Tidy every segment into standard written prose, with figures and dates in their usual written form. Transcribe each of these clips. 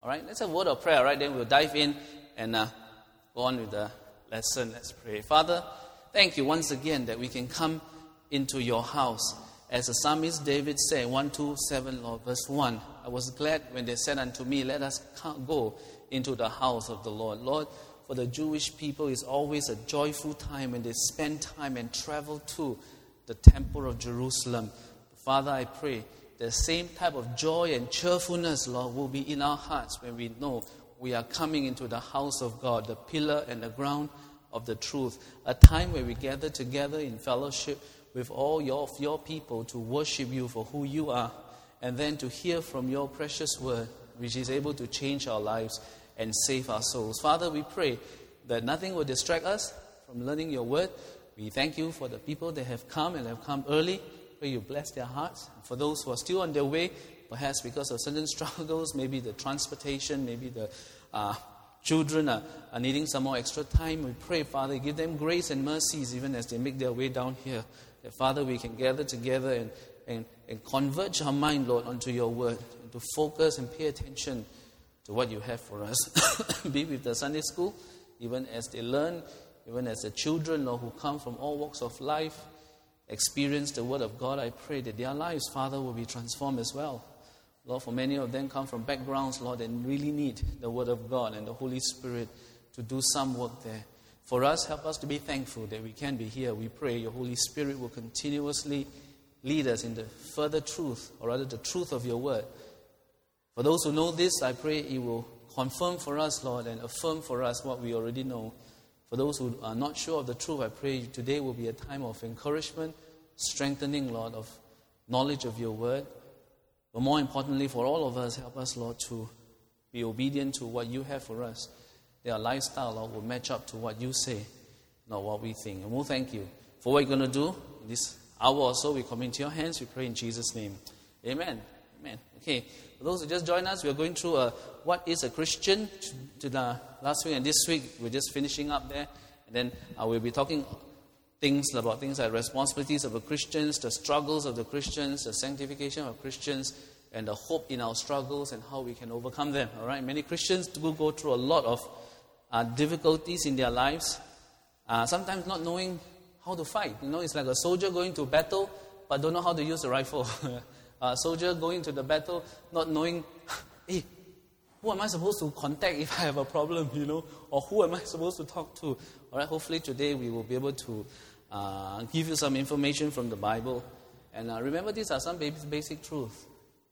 All right, let's have a word of prayer, all right? Then we'll dive in and go on with the lesson. Let's pray. Father, thank you once again that we can come into your house. As the psalmist David said, 127, Lord, verse 1, I was glad when they said unto me, let us go into the house of the Lord. Lord, for the Jewish people, it's always a joyful time when they spend time and travel to the temple of Jerusalem. Father, I pray the same type of joy and cheerfulness, Lord, will be in our hearts when we know we are coming into the house of God, the pillar and the ground of the truth. A time where we gather together in fellowship with all your people to worship you for who you are, and then to hear from your precious word, which is able to change our lives and save our souls. Father, we pray that nothing will distract us from learning your word. We thank you for the people that have come and have come early. Pray you bless their hearts. For those who are still on their way, perhaps because of certain struggles, maybe the transportation, maybe the children are needing some more extra time, we pray, Father, give them grace and mercies even as they make their way down here. That, Father, we can gather together and converge our mind, Lord, onto your word, and to focus and pay attention to what you have for us. Be with the Sunday school, even as they learn, even as the children, Lord, who come from all walks of life, experience the word of God. I pray that their lives, Father, will be transformed as well. Lord, for many of them come from backgrounds, Lord, that really need the word of God and the Holy Spirit to do some work there. For us, help us to be thankful that we can be here. We pray your Holy Spirit will continuously lead us in the further truth, or rather the truth of your word. For those who know this, I pray it will confirm for us, Lord, and affirm for us what we already know. For those who are not sure of the truth, I pray today will be a time of encouragement, strengthening, Lord, of knowledge of your word. But more importantly, for all of us, help us, Lord, to be obedient to what you have for us. That our lifestyle, Lord, will match up to what you say, not what we think. And we'll thank you for what you're going to do in this hour or so. We commit into your hands. We pray in Jesus' name. Amen. Amen. Okay. For those who just joined us, we are going through what is a Christian to the last week and this week. We're just finishing up there. And then we'll be talking things like responsibilities of the Christians, the struggles of the Christians, the sanctification of Christians, and the hope in our struggles and how we can overcome them. All right. Many Christians do go through a lot of difficulties in their lives, sometimes not knowing how to fight. You know, it's like a soldier going to battle but don't know how to use a rifle. A soldier going to the battle not knowing, hey, who am I supposed to contact if I have a problem, you know, or who am I supposed to talk to? All right, hopefully today we will be able to give you some information from the Bible. And remember, these are some basic truths.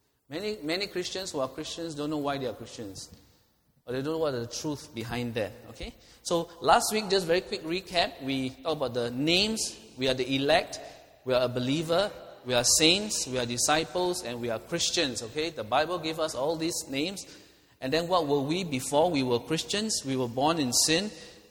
Many Christians who are Christians don't know why they are Christians. But they don't know what the truth behind that, okay? So last week, just very quick recap, we talked about the names. We are the elect, we are a believer, we are saints, we are disciples, and we are Christians, okay? The Bible gave us all these names. And then what were we before we were Christians? We were born in sin.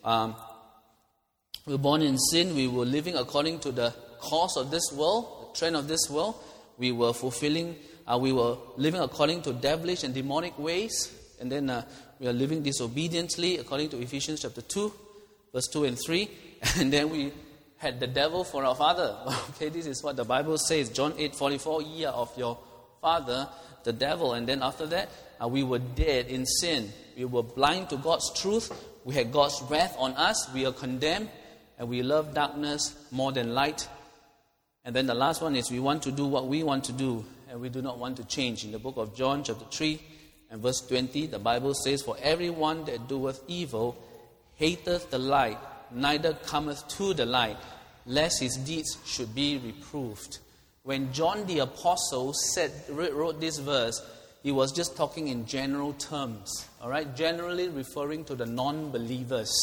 We were born in sin. We were living according to the course of this world, the trend of this world. We were we were living according to devilish and demonic ways. And then we are living disobediently according to Ephesians chapter 2, verse 2 and 3. And then we had the devil for our father. Okay, this is what the Bible says. John 8:44, ye are of your father, the devil. And then after that, we were dead in sin. We were blind to God's truth. We had God's wrath on us. We are condemned. And we love darkness more than light. And then the last one is we want to do what we want to do. And we do not want to change. In the book of John chapter 3 and verse 20, the Bible says, for everyone that doeth evil hateth the light, neither cometh to the light, lest his deeds should be reproved. When John the Apostle wrote this verse, he was just talking in general terms, all right? Generally referring to the non-believers.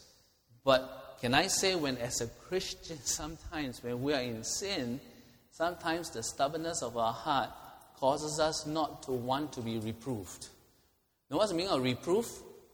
But can I say, when as a Christian, sometimes when we are in sin, sometimes the stubbornness of our heart causes us not to want to be reproved. You know what's the meaning of reproof?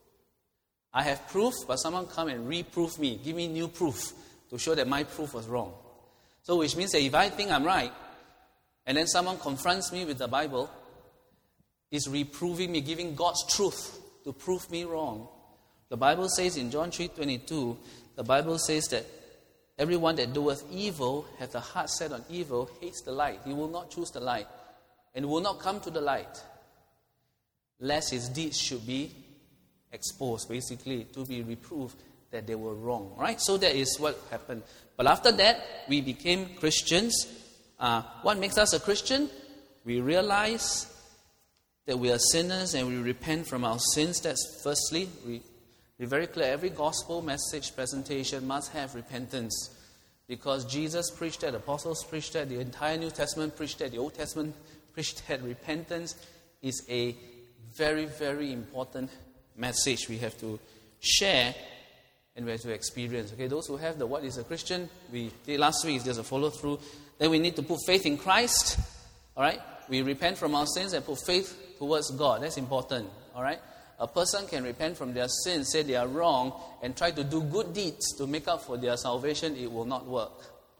I have proof, but someone come and reproof me, give me new proof to show that my proof was wrong. So which means that if I think I'm right, and then someone confronts me with the Bible, is reproving me, giving God's truth to prove me wrong. The Bible says in John 3:22, the Bible says that everyone that doeth evil, hath a heart set on evil, hates the light. He will not choose the light, and will not come to the light, lest his deeds should be exposed, basically, to be reproved that they were wrong. Right? So that is what happened. But after that, we became Christians. What makes us a Christian? We realize that we are sinners and we repent from our sins. That's firstly. We're very clear. Every gospel message presentation must have repentance. Because Jesus preached that, the apostles preached that, the entire New Testament preached that, the Old Testament preached that. Repentance is a very, very important message we have to share and we have to experience. Okay, those who have the what is a Christian, we did last week is just a follow through. Then we need to put faith in Christ. All right, we repent from our sins and put faith towards God. That's important. All right, a person can repent from their sins, say they are wrong, and try to do good deeds to make up for their salvation. It will not work.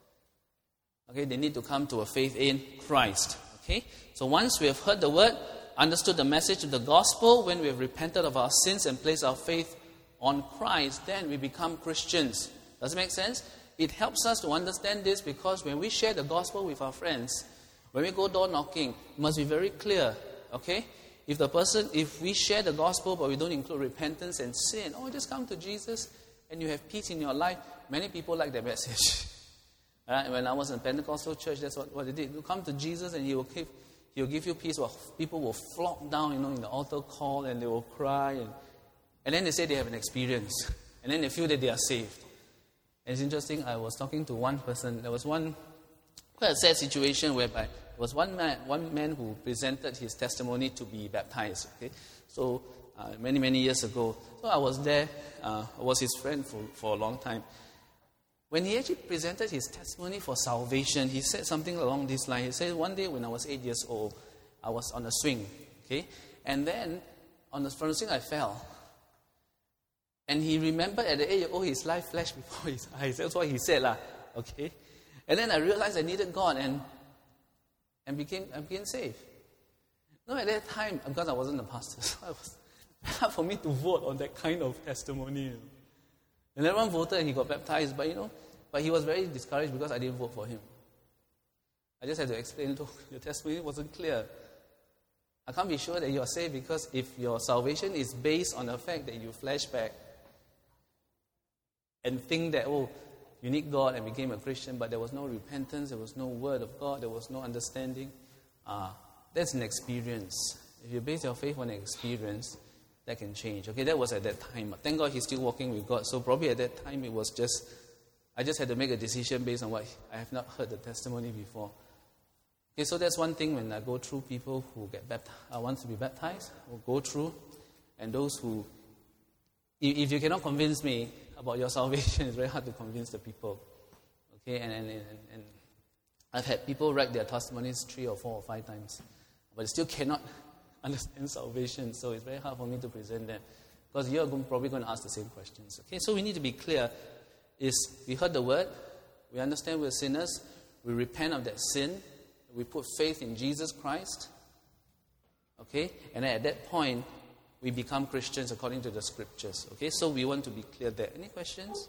Okay, they need to come to a faith in Christ. Okay, so once we have heard the word, understood the message of the gospel, when we have repented of our sins and placed our faith on Christ, then we become Christians. Does it make sense? It helps us to understand this because when we share the gospel with our friends, when we go door knocking, it must be very clear. Okay? If we share the gospel but we don't include repentance and sin, just come to Jesus and you have peace in your life. Many people like that message. Right? When I was in a Pentecostal church, that's what they did. You come to Jesus and He will give you peace. Well, people will flock down, in the altar call and they will cry and then they say they have an experience. And then they feel that they are saved. And it's interesting, I was talking to one person. There was quite a sad situation whereby there was one man who presented his testimony to be baptized. Okay? So, many, many years ago. So I was there. I was his friend for a long time. When he actually presented his testimony for salvation, he said something along this line. He said, one day when I was 8 years old, I was on a swing. Okay? And then, from the swing, I fell. And he remembered at the age of his life flashed before his eyes. That's what he said, okay? And then I realized I needed God and became saved. At that time, because I wasn't a pastor, so it was hard for me to vote on that kind of testimony. And everyone voted and he got baptized, but he was very discouraged because I didn't vote for him. I just had to explain, your testimony wasn't clear. I can't be sure that you are saved because if your salvation is based on the fact that you flash back and think that, you need God and became a Christian, but there was no repentance, there was no word of God, there was no understanding. That's an experience. If you base your faith on an experience, that can change. Okay, that was at that time. Thank God he's still walking with God. So probably at that time it was I just had to make a decision based on what I have not heard the testimony before. Okay, so that's one thing when I go through people who get baptized, want to be baptized, or go through, and those who, if you cannot convince me about your salvation, it's very hard to convince the people. Okay, and I've had people write their testimonies 3 or 4 or 5 times, but they still cannot understand salvation, so it's very hard for me to present them, because you're probably going to ask the same questions. Okay, so we need to be clear, we heard the word, we understand we're sinners, we repent of that sin, we put faith in Jesus Christ, okay, and at that point, we become Christians according to the scriptures. Okay, so we want to be clear there. Any questions?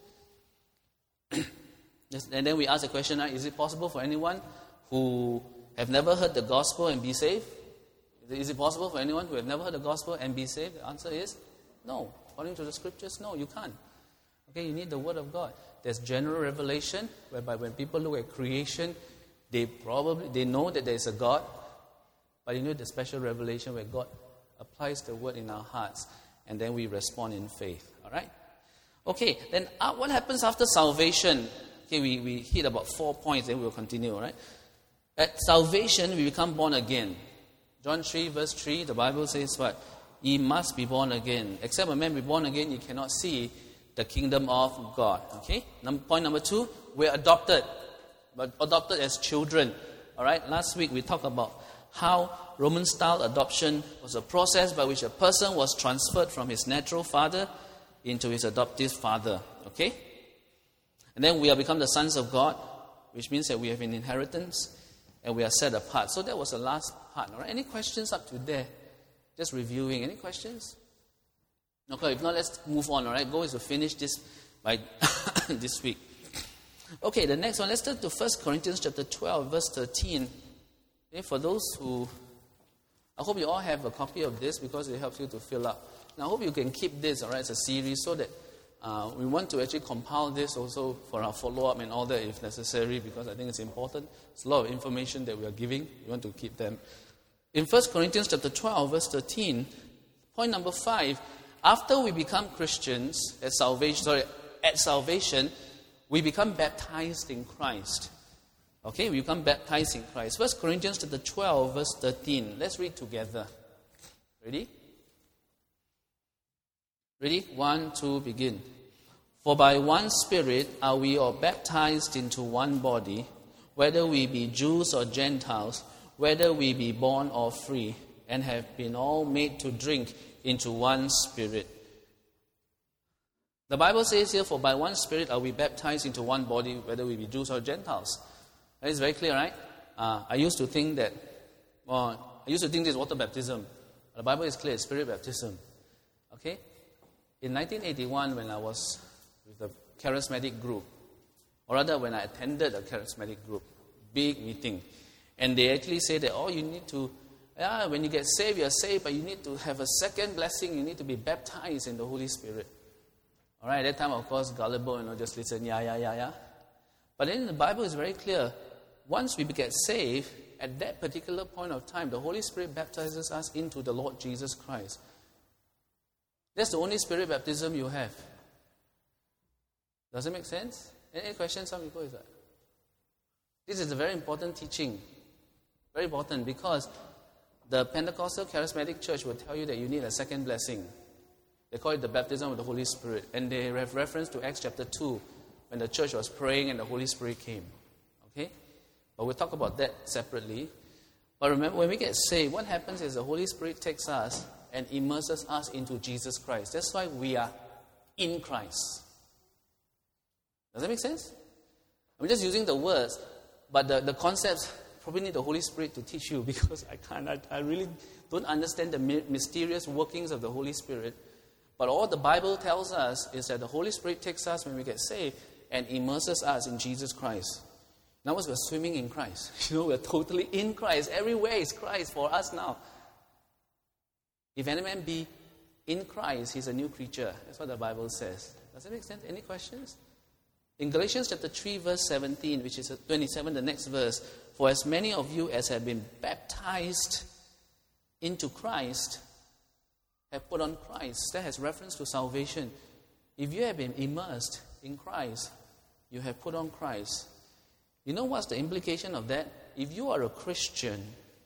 Yes, and then we ask the question, is it possible for anyone who have never heard the gospel and be saved? Is it possible for anyone who have never heard the gospel and be saved? The answer is no. According to the scriptures, no, you can't. Okay, you need the word of God. There's general revelation, whereby when people look at creation, they know that there is a God, but you need the special revelation where God applies the word in our hearts, and then we respond in faith. All right? Okay, then what happens after salvation? Okay, we hit about 4 points, then we'll continue, all right? At salvation, we become born again. John 3, verse 3, the Bible says what? Ye must be born again. Except a man be born again, he cannot see the kingdom of God. Okay? Point number 2, we're adopted. But adopted as children. All right? Last week we talked about how Roman-style adoption was a process by which a person was transferred from his natural father into his adoptive father. Okay? And then we have become the sons of God, which means that we have an inheritance and we are set apart. So that was the last part. All right? Any questions up to there? Just reviewing. Any questions? Okay, if not, let's move on. All right? Goal is to finish this by this week. Okay, the next one. Let's turn to 1 Corinthians chapter 12, verse 13. Okay, for those who I hope you all have a copy of this because it helps you to fill up. And I hope you can keep this, all right, as a series so that we want to actually compile this also for our follow-up and all that if necessary, because I think it's important. It's a lot of information that we are giving. We want to keep them. In 1 Corinthians chapter 12, verse 13, point number 5, after we become Christians at salvation, we become baptized in Christ. Okay, we become baptized in Christ. 1 Corinthians chapter 12, verse 13. Let's read together. Ready? Ready? 1, 2, begin. For by one Spirit are we all baptized into one body, whether we be Jews or Gentiles, whether we be born or free, and have been all made to drink into one Spirit. The Bible says here, for by one Spirit are we baptized into one body, whether we be Jews or Gentiles. That is very clear, right? I used to think this is water baptism. The Bible is clear, it's Spirit baptism. Okay? In 1981, when I was with the charismatic group, or rather when I attended a charismatic group, big meeting, and they actually say that, you need to, when you get saved, you're saved, but you need to have a second blessing, you need to be baptized in the Holy Spirit. All right, at that time, of course, gullible, just listen, yeah. But then the Bible is very clear. Once we get saved, at that particular point of time, the Holy Spirit baptizes us into the Lord Jesus Christ. That's the only Spirit baptism you have. Does it make sense? Any questions? Some people is that. This is a very important teaching. Very important because the Pentecostal Charismatic Church will tell you that you need a second blessing. They call it the baptism of the Holy Spirit. And they have reference to Acts chapter 2 when the church was praying and the Holy Spirit came. Okay? But we'll talk about that separately. But remember, when we get saved, what happens is the Holy Spirit takes us and immerses us into Jesus Christ. That's why we are in Christ. Does that make sense? I'm just using the words, but the concepts probably need the Holy Spirit to teach you because I really don't understand the mysterious workings of the Holy Spirit. But all the Bible tells us is that the Holy Spirit takes us when we get saved and immerses us in Jesus Christ. In other words, we're swimming in Christ. We're totally in Christ. Everywhere is Christ for us now. If any man be in Christ, he's a new creature. That's what the Bible says. Does that make sense? Any questions? In Galatians chapter 3, verse 17, which is 27, the next verse, for as many of you as have been baptized into Christ have put on Christ. That has reference to salvation. If you have been immersed in Christ, you have put on Christ. You know what's the implication of that? If you are a Christian,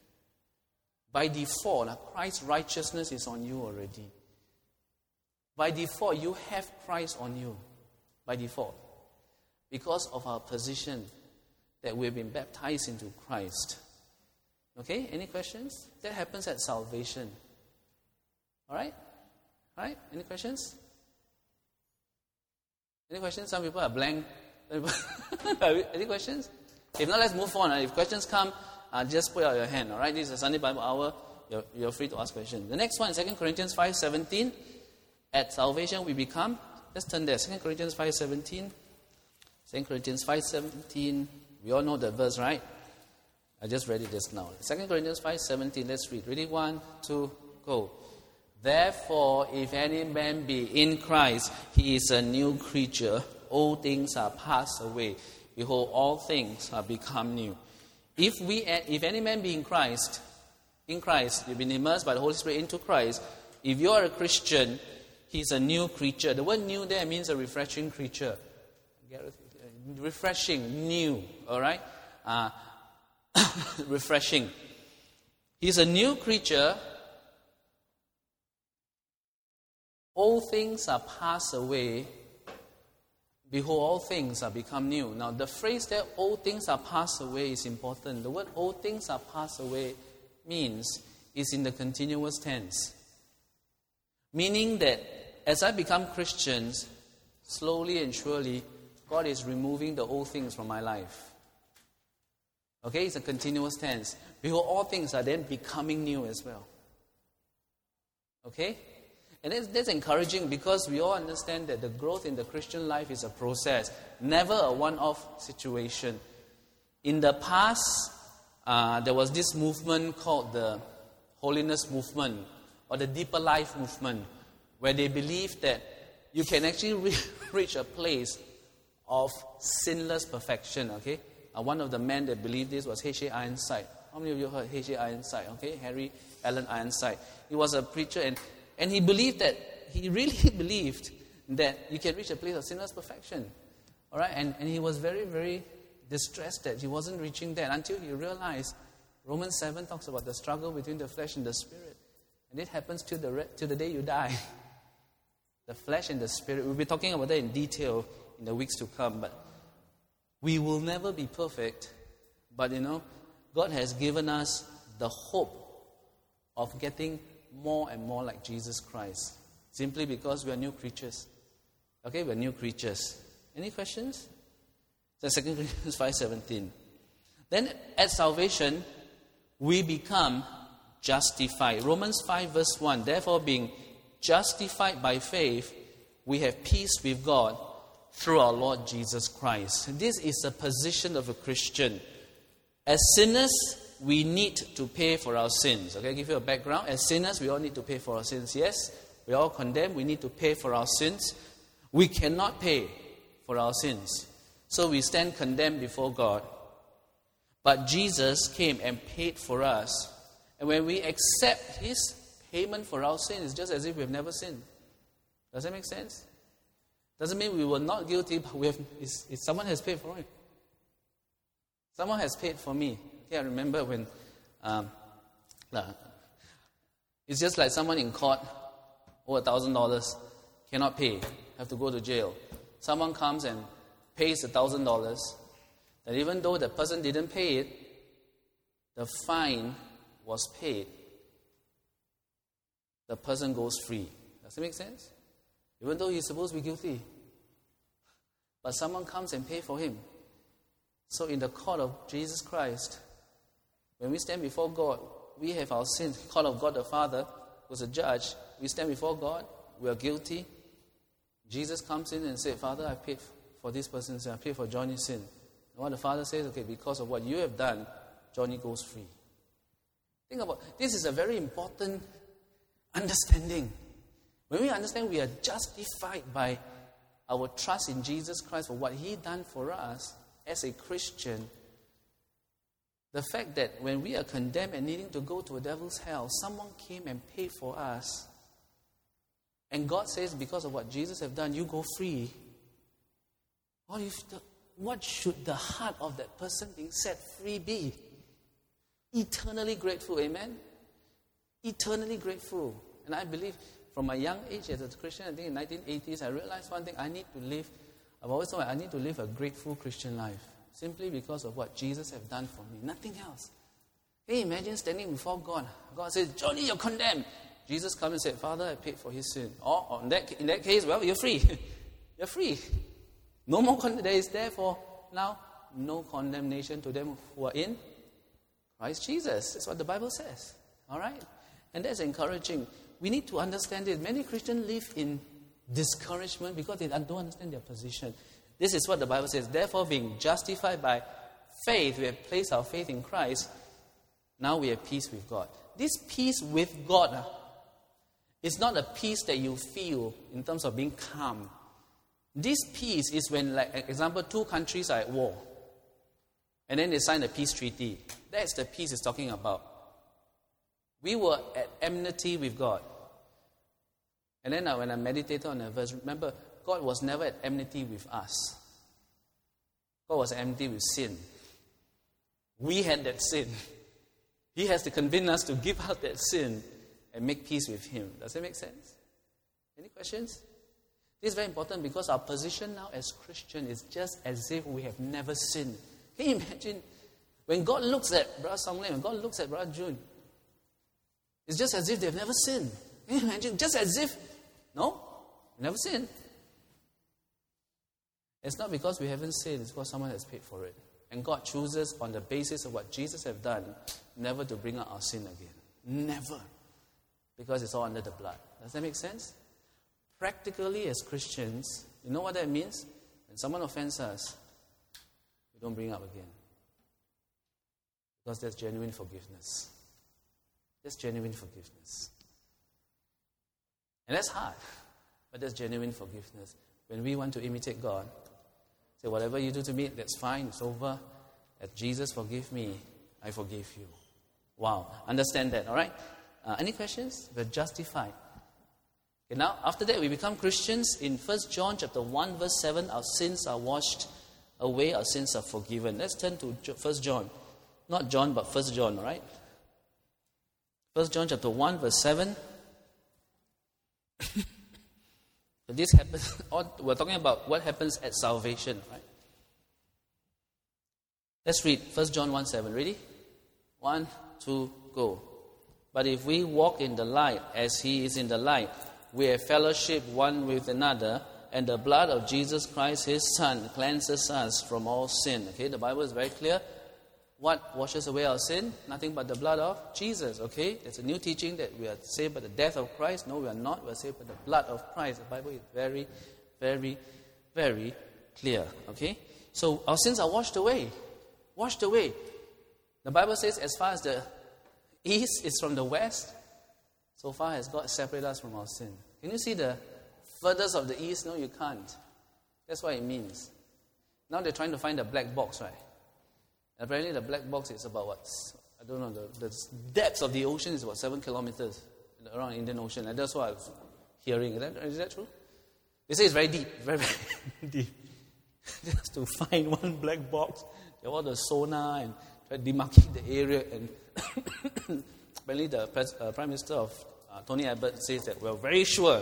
by default, Christ's righteousness is on you already. By default, you have Christ on you. By default. Because of our position that we've been baptized into Christ. Okay? Any questions? That happens at salvation. Alright? Alright? Any questions? Any questions? Some people are blank. Any questions? If not, let's move on. If questions come, just put out your hand. Alright? This is a Sunday Bible hour. You're free to ask questions. The next one, 2 Corinthians 5:17. At salvation we become. Let's turn there. 2 Corinthians 5:17. 2 Corinthians 5:17. We all know that verse, right? I just read it just now. 2 Corinthians 5:17. Let's read. Ready? 1, 2, go. Therefore, if any man be in Christ, he is a new creature. All things are passed away. Behold, all things are become new. If any man be in Christ, you've been immersed by the Holy Spirit into Christ. If you are a Christian, he's a new creature. The word new there means a refreshing creature. Refreshing, new, all right? Refreshing. He's a new creature. All things are passed away. Behold, all things are become new. Now, the phrase that all things are passed away is important. The word all things are passed away means is in the continuous tense. Meaning that as I become Christians, slowly and surely, God is removing the old things from my life. Okay, it's a continuous tense. Behold, all things are then becoming new as well. Okay? And that's encouraging because we all understand that the growth in the Christian life is a process, never a one-off situation. In the past, there was this movement called the holiness movement or the deeper life movement, where they believe that you can actually reach a place of sinless perfection, okay? One of the men that believed this was H.A. Ironside. How many of you heard H.A. Ironside, okay? Harry Allen Ironside. He was a preacher, and he believed that, he really believed that you can reach a place of sinless perfection, all right? And he was very, very distressed that he wasn't reaching that until he realized Romans 7 talks about the struggle between the flesh and the spirit. And it happens till the day you die. The flesh and the spirit. We'll be talking about that in detail in the weeks to come. But we will never be perfect. But God has given us the hope of getting more and more like Jesus Christ. Simply because we are new creatures. Okay, we're new creatures. Any questions? So 2 Corinthians 5:17. Then at salvation, we become justified. Romans 5 verse 1. Therefore, being justified by faith, we have peace with God through our Lord Jesus Christ. This is the position of a Christian. As sinners, we need to pay for our sins. Okay, I'll give you a background. As sinners, we all need to pay for our sins. Yes, we are all condemned. We need to pay for our sins. We cannot pay for our sins. So we stand condemned before God. But Jesus came and paid for us. And when we accept His payment for our sin, it's just as if we've never sinned. Does that make sense? Doesn't mean we were not guilty, but someone has paid for it. Someone has paid for me. Okay, I remember when it's just like someone in court over $1,000 cannot pay, have to go to jail. Someone comes and pays $1,000. That even though the person didn't pay it, the fine was paid. The person goes free. Does it make sense? Even though he's supposed to be guilty. But someone comes and pays for him. So in the court of Jesus Christ, when we stand before God, we have our sins. Court of God the Father, who's a judge, we stand before God, we are guilty. Jesus comes in and says, Father, I paid for this person's sin. I paid for Johnny's sin. And what the Father says, okay, because of what you have done, Johnny goes free. Think about this is a very important understanding. When we understand we are justified by our trust in Jesus Christ for what He done for us as a Christian, the fact that when we are condemned and needing to go to a devil's hell, someone came and paid for us. And God says, because of what Jesus have done, you go free. What should the heart of that person being set free be? Eternally grateful, amen? Eternally grateful. And I believe from my young age as a Christian, I think in the 1980s, I realized one thing, I've always thought I need to live a grateful Christian life. Simply because of what Jesus have done for me. Nothing else. Can you imagine standing before God? God says, Johnny, you're condemned. Jesus comes and said, Father, I paid for his sin. Or in that case, well, you're free. You're free. No more there is therefore now no condemnation to them who are in Christ Jesus. That's what the Bible says. All right? And that's encouraging. We need to understand it. Many Christians live in discouragement because they don't understand their position. This is what the Bible says. Therefore, being justified by faith, we have placed our faith in Christ. Now we have peace with God. This peace with God is not a peace that you feel in terms of being calm. This peace is when, like, example, two countries are at war. And then they sign a peace treaty. That's the peace it's talking about. We were at enmity with God. And then when I meditated on the verse, remember, God was never at enmity with us. God was at enmity with sin. We had that sin. He has to convince us to give up that sin and make peace with Him. Does that make sense? Any questions? This is very important because our position now as Christian is just as if we have never sinned. Can you imagine? When God looks at Brother Song Lim, when God looks at Brother June, it's just as if they've never sinned. Can you imagine? Just as if, no, never sinned. It's not because we haven't sinned, it's because someone has paid for it. And God chooses on the basis of what Jesus has done, never to bring out our sin again. Never. Because it's all under the blood. Does that make sense? Practically as Christians, you know what that means? When someone offends us, we don't bring up again. Because that's genuine forgiveness. That's genuine forgiveness. And that's hard, but that's genuine forgiveness. When we want to imitate God, say, whatever you do to me, that's fine, it's over. As Jesus forgive me, I forgive you. Wow, understand that, all right? Any questions? We're justified. Okay, now, after that, we become Christians. In 1 John chapter 1, verse 7, our sins are washed away, our sins are forgiven. Let's turn to 1 John. Not John, but 1 John, all right? 1 John chapter 1, verse 7. This happens, we're talking about what happens at salvation, right? Let's read 1 John 1, 7. Ready? 1, 2, go. But if we walk in the light as he is in the light, we have fellowship one with another, and the blood of Jesus Christ, his Son, cleanses us from all sin. Okay, the Bible is very clear. What washes away our sin? Nothing but the blood of Jesus. Okay, it's a new teaching that we are saved by the death of Christ. No, we are not. We are saved by the blood of Christ. The Bible is very, very, very clear. Okay, so our sins are washed away. Washed away. The Bible says, as far as the east is from the west, so far has God separated us from our sin. Can you see the furthest of the east? No, you can't. That's what it means. Now they're trying to find the black box, right? Apparently the black box is about what? I don't know. The depths of the ocean is about 7 kilometers around the Indian Ocean. And that's what I was hearing. Is that true? They say it's very deep. Very, very deep. Just to find one black box. They have all the sonar and try to demarcate the area. And apparently the Prime Minister of Tony Abbott says that we're very sure.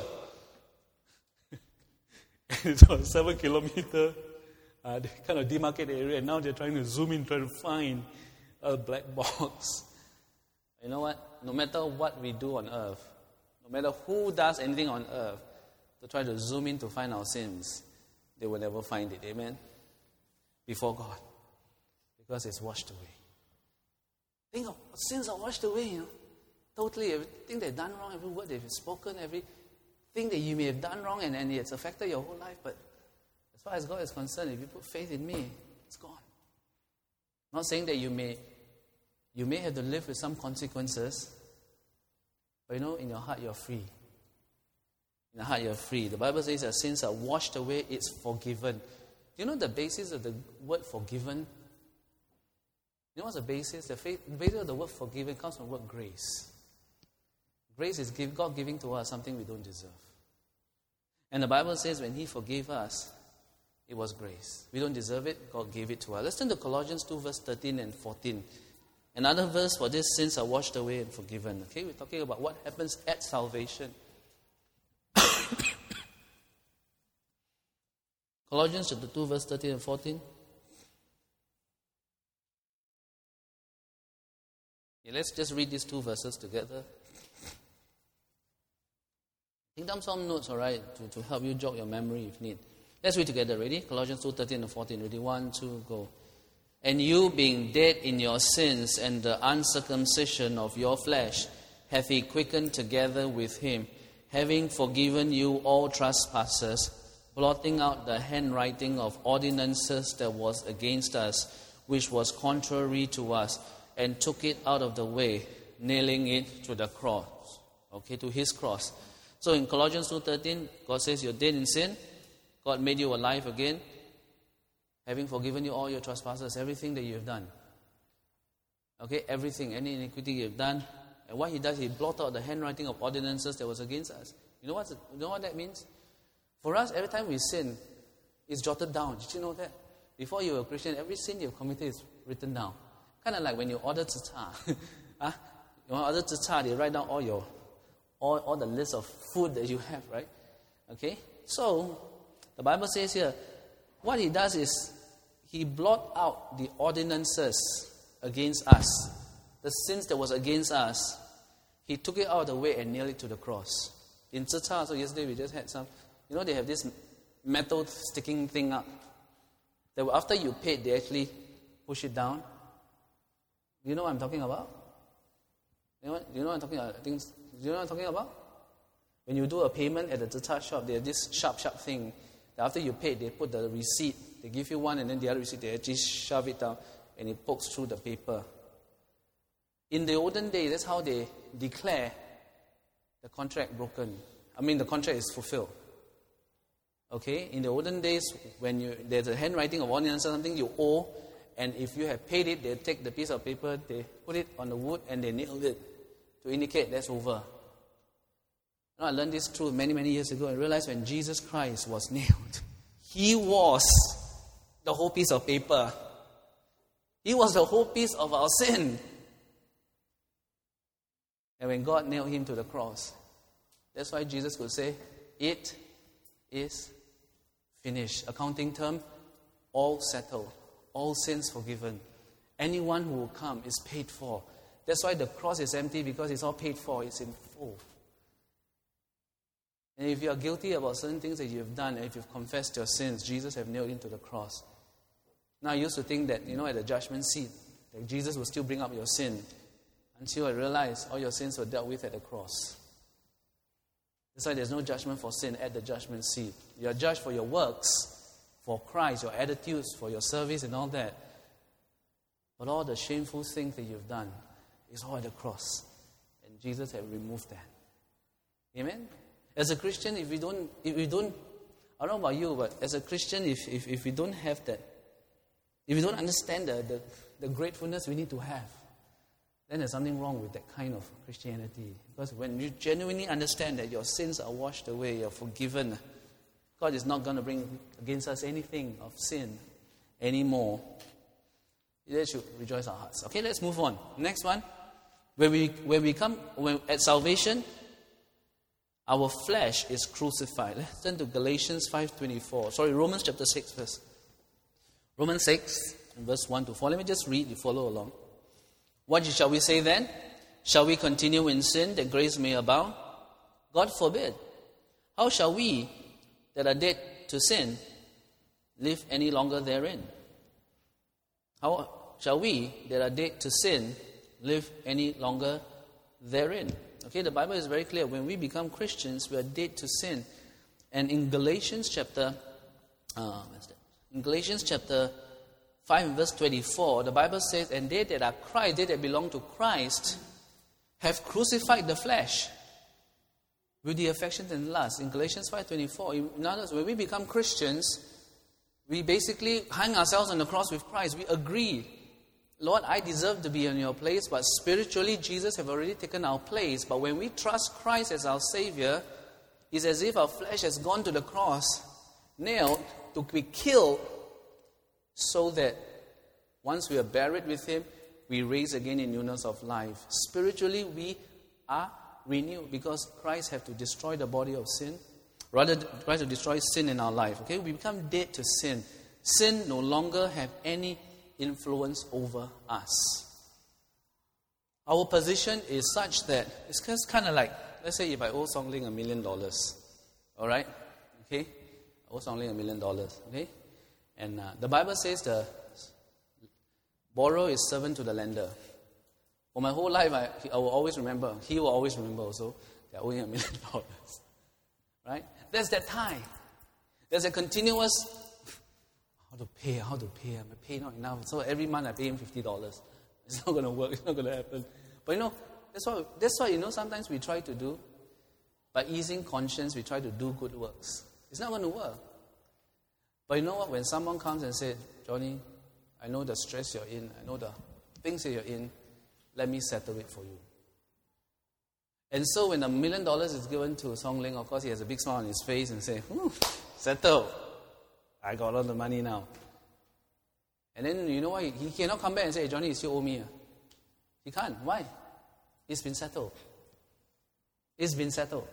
It's about 7 kilometers. They kind of demarcate the area, and now they're trying to zoom in, trying to find a black box. You know what? No matter what we do on earth, no matter who does anything on earth to try to zoom in to find our sins, they will never find it. Amen? Before God. Because it's washed away. Think of sins are washed away, you know. Totally, everything they've done wrong, every word they've spoken, everything that you may have done wrong, and it's affected your whole life, but as far as God is concerned, if you put faith in me, it's gone. I'm not saying that you may have to live with some consequences, but you know, in your heart you're free. In your heart you're free. The Bible says that sins are washed away, it's forgiven. Do you know the basis of the word forgiven? You know what's the basis? The basis of the word forgiven comes from the word grace. Grace is God giving to us something we don't deserve. And the Bible says when he forgave us, it was grace. We don't deserve it. God gave it to us. Let's turn to Colossians 2, verse 13 and 14. Another verse for this: sins are washed away and forgiven. Okay, we're talking about what happens at salvation. Colossians chapter 2, verse 13 and 14. Okay, let's just read these two verses together. Take down some notes, all right, to help you jog your memory if need. Let's read together. Ready? Colossians 2, 13 and 14. Ready? 1, 2, go. And you, being dead in your sins and the uncircumcision of your flesh, hath he quickened together with him, having forgiven you all trespasses, blotting out the handwriting of ordinances that was against us, which was contrary to us, and took it out of the way, nailing it to the cross. Okay, to his cross. So in Colossians 2:13, God says you're dead in sin. God made you alive again, having forgiven you all your trespasses, everything that you have done. Okay, everything, any iniquity you have done. And what he does, he blots out the handwriting of ordinances that was against us. You know what that means? For us, every time we sin, it's jotted down. Did you know that? Before you were a Christian, every sin you've committed is written down. Kind of like when you order tzi cha. You order tzi cha, they write down all the list of food that you have, right? Okay, so the Bible says here, what he does is he blot out the ordinances against us, the sins that was against us. He took it out of the way and nailed it to the cross. In tzi cha, so yesterday we just had some, you know, they have this metal sticking thing up. That after you paid, they actually push it down. Do you know what I'm talking about? Do you know what I'm talking about? Do you know what I'm talking about? When you do a payment at the tzi cha shop, they have this sharp thing. After you pay, they put the receipt. They give you one, and then the other receipt, they actually shove it down, and it pokes through the paper. In the olden days, that's how they declare the contract broken. The contract is fulfilled. Okay? In the olden days, when there's a handwriting of ordinance or something you owe, and if you have paid it, they take the piece of paper, they put it on the wood, and they nail it to indicate that's over. I learned this truth many, many years ago. I realized when Jesus Christ was nailed, He was the whole piece of paper. He was the whole piece of our sin. And when God nailed Him to the cross, that's why Jesus could say, "It is finished." Accounting term, all settled, all sins forgiven. Anyone who will come is paid for. That's why the cross is empty, because it's all paid for. It's in full. And if you are guilty about certain things that you have done, and if you've confessed your sins, Jesus have nailed Him to the cross. Now I used to think that, at the judgment seat, that Jesus will still bring up your sin, until I realized all your sins were dealt with at the cross. That's why there's no judgment for sin at the judgment seat. You are judged for your works, for Christ, your attitudes, for your service and all that. But all the shameful things that you've done is all at the cross. And Jesus has removed that. Amen? As a Christian, if we don't, I don't know about you, but as a Christian, if we don't have that, if we don't understand the gratefulness we need to have, then there's something wrong with that kind of Christianity. Because when you genuinely understand that your sins are washed away, you're forgiven, God is not going to bring against us anything of sin anymore. That should rejoice our hearts. Okay, let's move on. Next one. When at salvation, our flesh is crucified. Let's turn to Galatians 5:24. Romans chapter 6 verse. Romans 6, verse 1 to 4. Let me just read, you follow along. What shall we say then? Shall we continue in sin that grace may abound? God forbid. How shall we that are dead to sin live any longer therein? How shall we that are dead to sin live any longer therein? Okay, the Bible is very clear. When we become Christians, we are dead to sin. And in Galatians chapter 5 verse 24, the Bible says, "And they that are Christ, they that belong to Christ, have crucified the flesh with the affections and lusts." In Galatians 5:24, in other words, when we become Christians, we basically hang ourselves on the cross with Christ. We agree, "Lord, I deserve to be in your place, but spiritually Jesus have already taken our place." But when we trust Christ as our Savior, it's as if our flesh has gone to the cross, nailed to be killed, so that once we are buried with Him, we rise again in newness of life. Spiritually, we are renewed, because Christ had to destroy the body of sin. Rather, Christ to destroy sin in our life. Okay, we become dead to sin. Sin no longer have any influence over us. Our position is such that it's just kind of like, let's say if I owe Songling $1 million, all right, okay, I owe Songling $1 million, okay, and the Bible says the borrower is servant to the lender. For my whole life, I will always remember, he will always remember also, that I owe him $1 million, right? There's that tie. There's a continuous, how to pay, my pay not enough. So every month I pay him $50. It's not going to work, it's not going to happen. But that's why sometimes we try to do, by easing conscience, we try to do good works. It's not going to work. But you know what? When someone comes and says, "Johnny, I know the stress you're in, I know the things that you're in, let me settle it for you." And so when $1 million is given to Songling, of course he has a big smile on his face and say, "Settle. I got all the money now." And then you know what? He cannot come back and say, "Hey, Johnny, you still owe me." He can't. Why? It's been settled. It's been settled.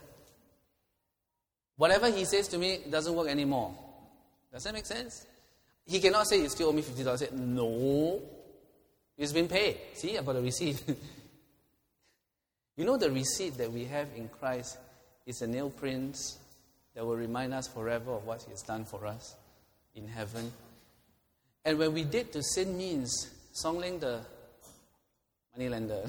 Whatever he says to me doesn't work anymore. Does that make sense? He cannot say, "You still owe me $50." I said, "No. It's been paid. See, I've got a receipt." You know, the receipt that we have in Christ is a nail print that will remind us forever of what He has done for us in heaven. And when we dead to sin means Songling, the moneylender,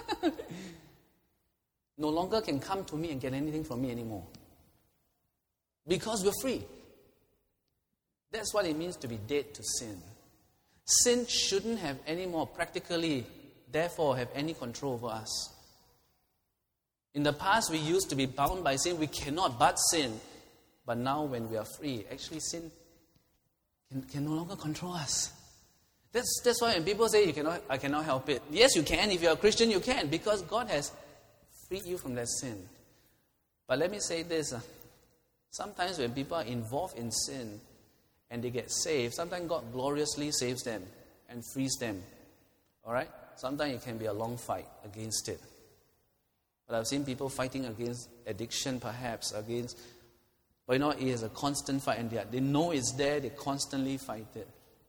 no longer can come to me and get anything from me anymore. Because we're free. That's what it means to be dead to sin. Sin shouldn't have any more practically therefore have any control over us. In the past, we used to be bound by sin. We cannot but sin. But now when we are free, actually sin can no longer control us. That's why when people say, I cannot help it. Yes, you can. If you're a Christian, you can. Because God has freed you from that sin. But let me say this. Sometimes when people are involved in sin and they get saved, sometimes God gloriously saves them and frees them. All right? Sometimes it can be a long fight against it. But I've seen people fighting against addiction, perhaps, but you know, it is a constant fight, and they know it's there, they constantly fight it.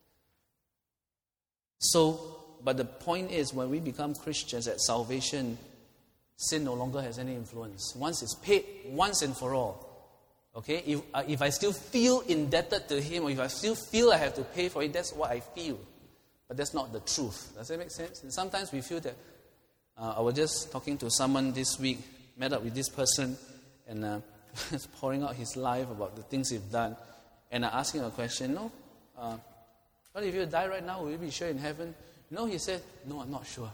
So, but the point is, when we become Christians at salvation, sin no longer has any influence. Once it's paid, once and for all. Okay? If I still feel indebted to Him, or if I still feel I have to pay for it, that's what I feel. But that's not the truth. Does that make sense? And sometimes we feel that, I was just talking to someone this week, met up with this person, and was pouring out his life about the things he's done. And I asked him a question, what if you die right now, will you be sure in heaven? He said, no, I'm not sure.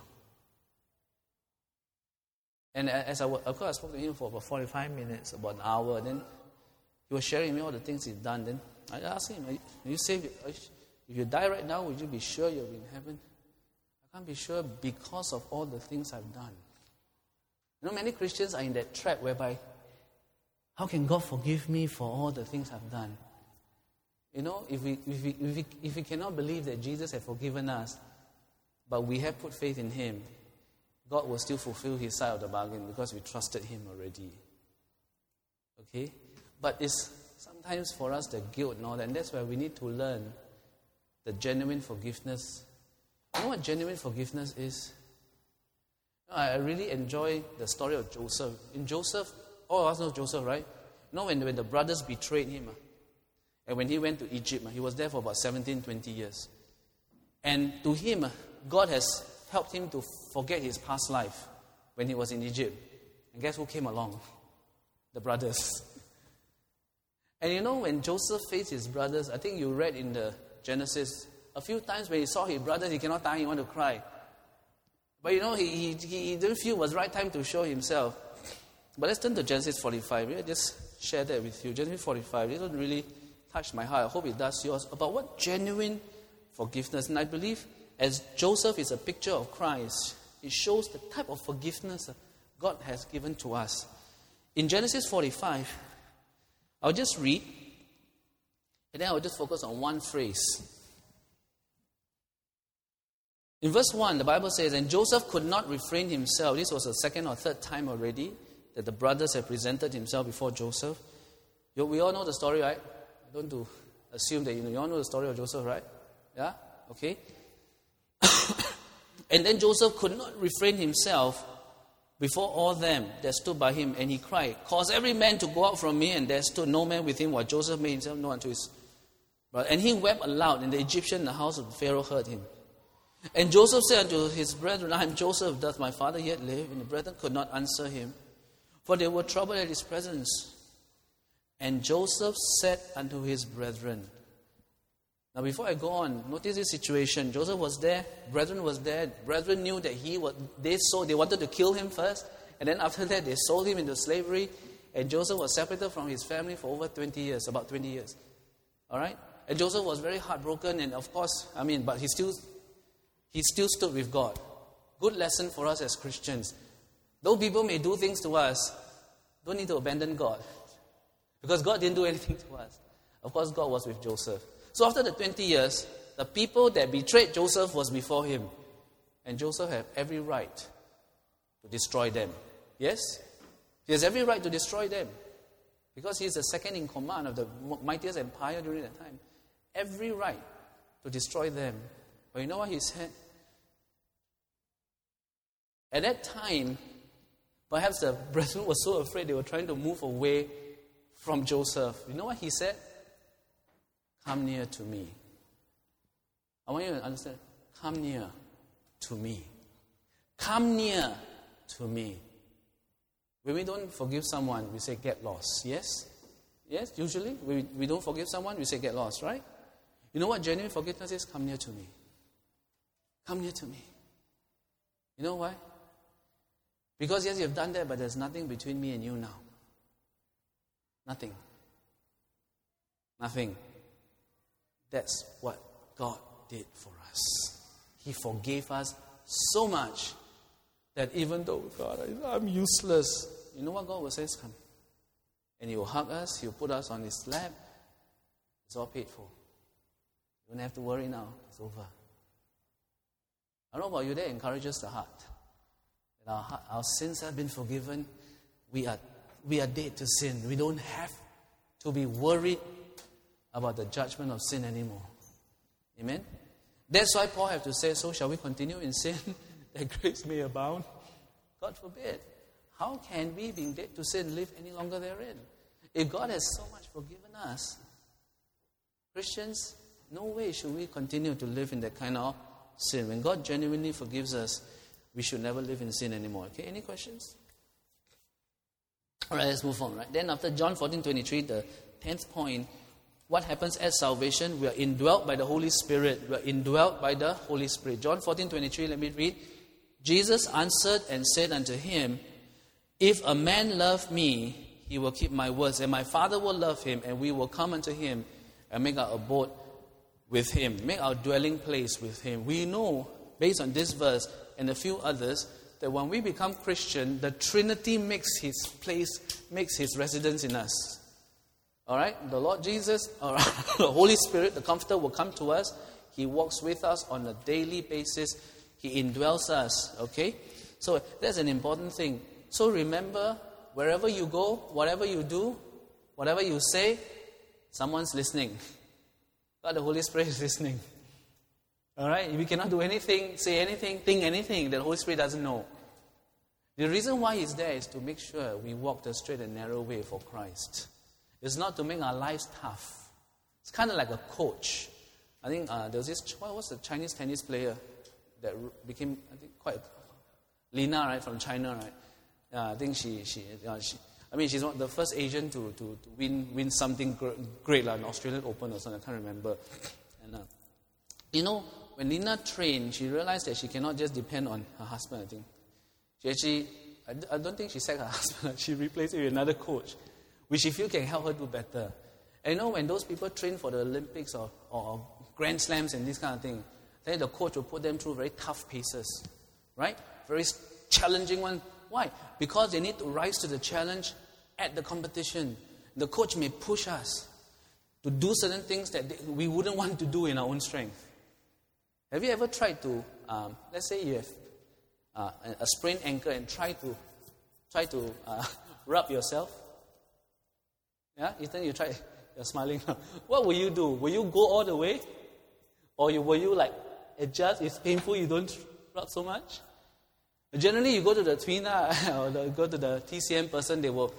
And I spoke to him for about 45 minutes, about an hour. Then he was sharing with me all the things he's done. Then I asked him, are you saved? If you die right now, would you be sure you'll be in heaven? I can't be sure because of all the things I've done. Many Christians are in that trap whereby, how can God forgive me for all the things I've done? If we cannot believe that Jesus has forgiven us, but we have put faith in Him, God will still fulfill His side of the bargain because we trusted Him already. Okay? But it's sometimes for us the guilt and all that, and that's where we need to learn the genuine forgiveness. You know what genuine forgiveness is? I really enjoy the story of Joseph. In Joseph, all of us know Joseph, right? When the brothers betrayed him, and when he went to Egypt, he was there for about 17, 20 years. And to him, God has helped him to forget his past life when he was in Egypt. And guess who came along? The brothers. And when Joseph faced his brothers, I think you read in the Genesis, a few times when he saw his brothers, he cannot stand, he wanted to cry. But he didn't feel it was the right time to show himself. But let's turn to Genesis 45. I'll just share that with you. Genesis 45, it doesn't really touch my heart. I hope it does yours. About what genuine forgiveness. And I believe as Joseph is a picture of Christ, it shows the type of forgiveness God has given to us. In Genesis 45, I'll just read, and then I'll just focus on one phrase. In verse 1, the Bible says, and Joseph could not refrain himself. This was the second or third time already that the brothers have presented himself before Joseph. We all know the story, right? I don't want to assume that you all know the story of Joseph, right? Yeah? Okay. And then Joseph could not refrain himself before all them that stood by him, and he cried, cause every man to go out from me, and there stood no man with him, while Joseph made himself known unto his brother. And he wept aloud, and the Egyptian in the house of Pharaoh heard him. And Joseph said unto his brethren, I am Joseph, doth my father yet live? And the brethren could not answer him, for they were troubled at his presence. And Joseph said unto his brethren. Now before I go on, notice this situation. Joseph was there, brethren was there. Brethren knew that they wanted to kill him first, and then after that they sold him into slavery. And Joseph was separated from his family for over 20 years, about 20 years. Alright? And Joseph was very heartbroken, and of course, but he still stood with God. Good lesson for us as Christians. Though people may do things to us, don't need to abandon God. Because God didn't do anything to us. Of course, God was with Joseph. So after the 20 years, the people that betrayed Joseph was before him. And Joseph had every right to destroy them. Yes? He has every right to destroy them. Because he is the second in command of the mightiest empire during that time. Every right to destroy them. But you know what he said? At that time, perhaps the brethren were so afraid they were trying to move away from Joseph. You know what he said? Come near to me. I want you to understand. Come near to me. Come near to me. When we don't forgive someone, we say get lost. Yes? Yes, usually. We don't forgive someone, we say get lost, right? You know what genuine forgiveness is? Come near to me. Come near to me. You know why? Because yes, you've done that, but there's nothing between me and you now. Nothing. Nothing. That's what God did for us. He forgave us so much that even though, God, I'm useless, you know what God will say? Come. And He will hug us, He will put us on His lap. It's all paid for. You don't have to worry now. It's over. I don't know about you, that encourages the heart. That our sins have been forgiven. We are dead to sin. We don't have to be worried about the judgment of sin anymore. Amen? That's why Paul had to say, so shall we continue in sin that grace may abound? God forbid. How can we, being dead to sin, live any longer therein? If God has so much forgiven us, Christians, no way should we continue to live in that kind of sin. When God genuinely forgives us, we should never live in sin anymore. Okay, any questions? All right, let's move on. Right? Then after John 14:23, the 10th point, what happens at salvation? We are indwelt by the Holy Spirit. We are indwelt by the Holy Spirit. John 14:23, let me read. Jesus answered and said unto him, if a man love me, he will keep my words, and my Father will love him, and we will come unto him and make our abode with him, make our dwelling place with him. We know, based on this verse and a few others, that when we become Christian, the Trinity makes his residence in us. All right? The Lord Jesus, or the Holy Spirit, the Comforter, will come to us. He walks with us on a daily basis. He indwells us. Okay? So that's an important thing. So remember, wherever you go, whatever you do, whatever you say, someone's listening. God, the Holy Spirit is listening. All right? We cannot do anything, say anything, think anything that the Holy Spirit doesn't know. The reason why He's there is to make sure we walk the straight and narrow way for Christ. It's not to make our lives tough. It's kind of like a coach. I think there was this, what was the Chinese tennis player that became, I think, quite, Lina, right, from China, right? I think she's not the first Asian to win something great, like an Australian Open or something, I can't remember. And when Lina trained, she realized that she cannot just depend on her husband, I think. She actually, I don't think she sacked her husband, she replaced it with another coach, which she feels can help her do better. And when those people train for the Olympics or Grand Slams and this kind of thing, then the coach will put them through very tough paces, right? Very challenging one. Why? Because they need to rise to the challenge at the competition. The coach may push us to do certain things that we wouldn't want to do in our own strength. Have you ever tried to, let's say you have a sprained ankle and try to rub yourself? Yeah, Ethan, you try. You're smiling now. What will you do? Will you go all the way, or will you adjust? It's painful. You don't rub so much. Generally, you go to the tweener or go to the TCM person, they will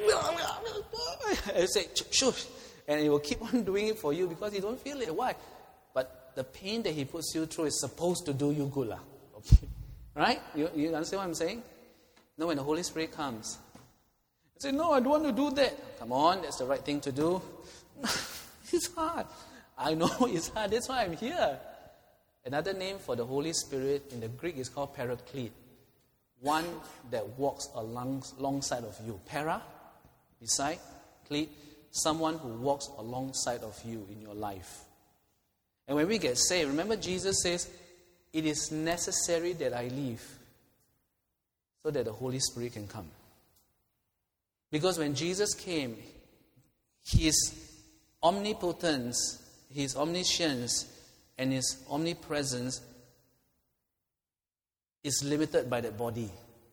say, shush, and he will keep on doing it for you because you don't feel it. Why? But the pain that he puts you through is supposed to do you good. Okay. Right? You understand what I'm saying? When the Holy Spirit comes, you say, no, I don't want to do that. Come on, that's the right thing to do. It's hard. I know it's hard. That's why I'm here. Another name for the Holy Spirit in the Greek is called Paraclete. One that walks alongside of you. Para, beside, clete, someone who walks alongside of you in your life. And when we get saved, remember Jesus says, it is necessary that I leave so that the Holy Spirit can come. Because when Jesus came, His omnipotence, His omniscience, and His omnipresence is limited by that body.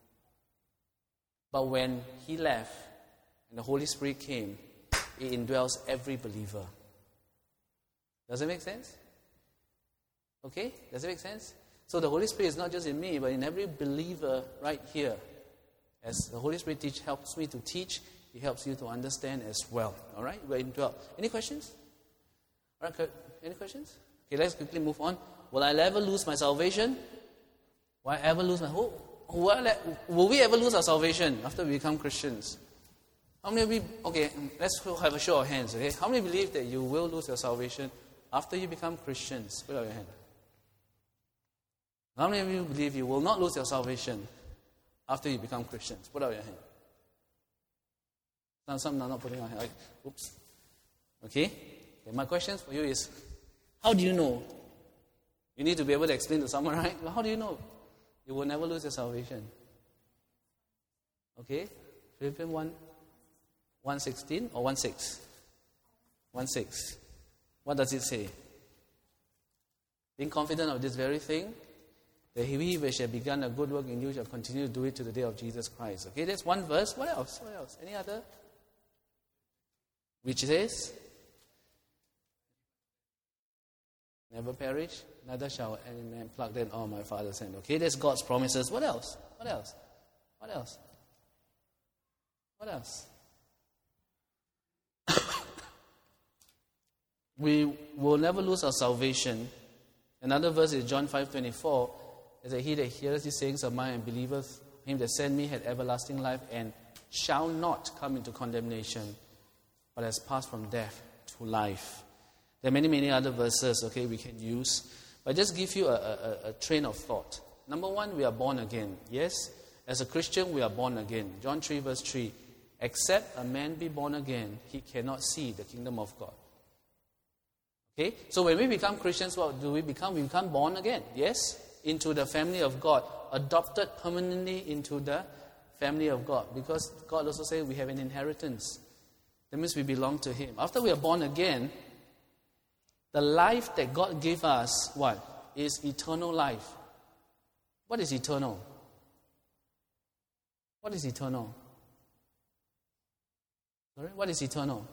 But when He left and the Holy Spirit came, it indwells every believer. Does it make sense? Okay? Does it make sense? So the Holy Spirit is not just in me, but in every believer right here. As the Holy Spirit helps me to teach, He helps you to understand as well. All right? We're indwelt. Any questions? All right, any questions? Okay, let's quickly move on. Will I ever lose my salvation? Will I ever lose will we ever lose our salvation after we become Christians? How many of you, okay, let's have a show of hands, okay? How many believe that you will lose your salvation after you become Christians? Put up your hand. How many of you believe you will not lose your salvation after you become Christians? Put out your hand. Some are not putting out your hand. Oops. Okay? My question for you is, how do you know? You need to be able to explain to someone, right? Well, how do you know? You will never lose your salvation. Okay? Philippians 1:16 or 1:6? 1:6. What does it say? Being confident of this very thing, that he which has begun a good work in you shall continue to do it to the day of Jesus Christ. Okay, that's one verse. What else? What else? Any other? Which says, never perish, neither shall any man pluck them out of my Father's hand. Okay, that's God's promises. What else? What else? What else? What else? We will never lose our salvation. Another verse is John 5:24. It says, he that heareth these sayings of mine and believeth him that sent me had everlasting life and shall not come into condemnation, but has passed from death to life. There are many, many other verses, okay, we can use. But just give you a train of thought. Number one, we are born again. Yes, as a Christian, we are born again. John 3 verse 3. Except a man be born again, he cannot see the kingdom of God. Okay, so when we become Christians, what do we become? We become born again, yes, into the family of God, adopted permanently into the family of God, because God also says we have an inheritance. That means we belong to Him. After we are born again, the life that God gave us, what? Is eternal life. What is eternal? What is eternal? Sorry? What is eternal?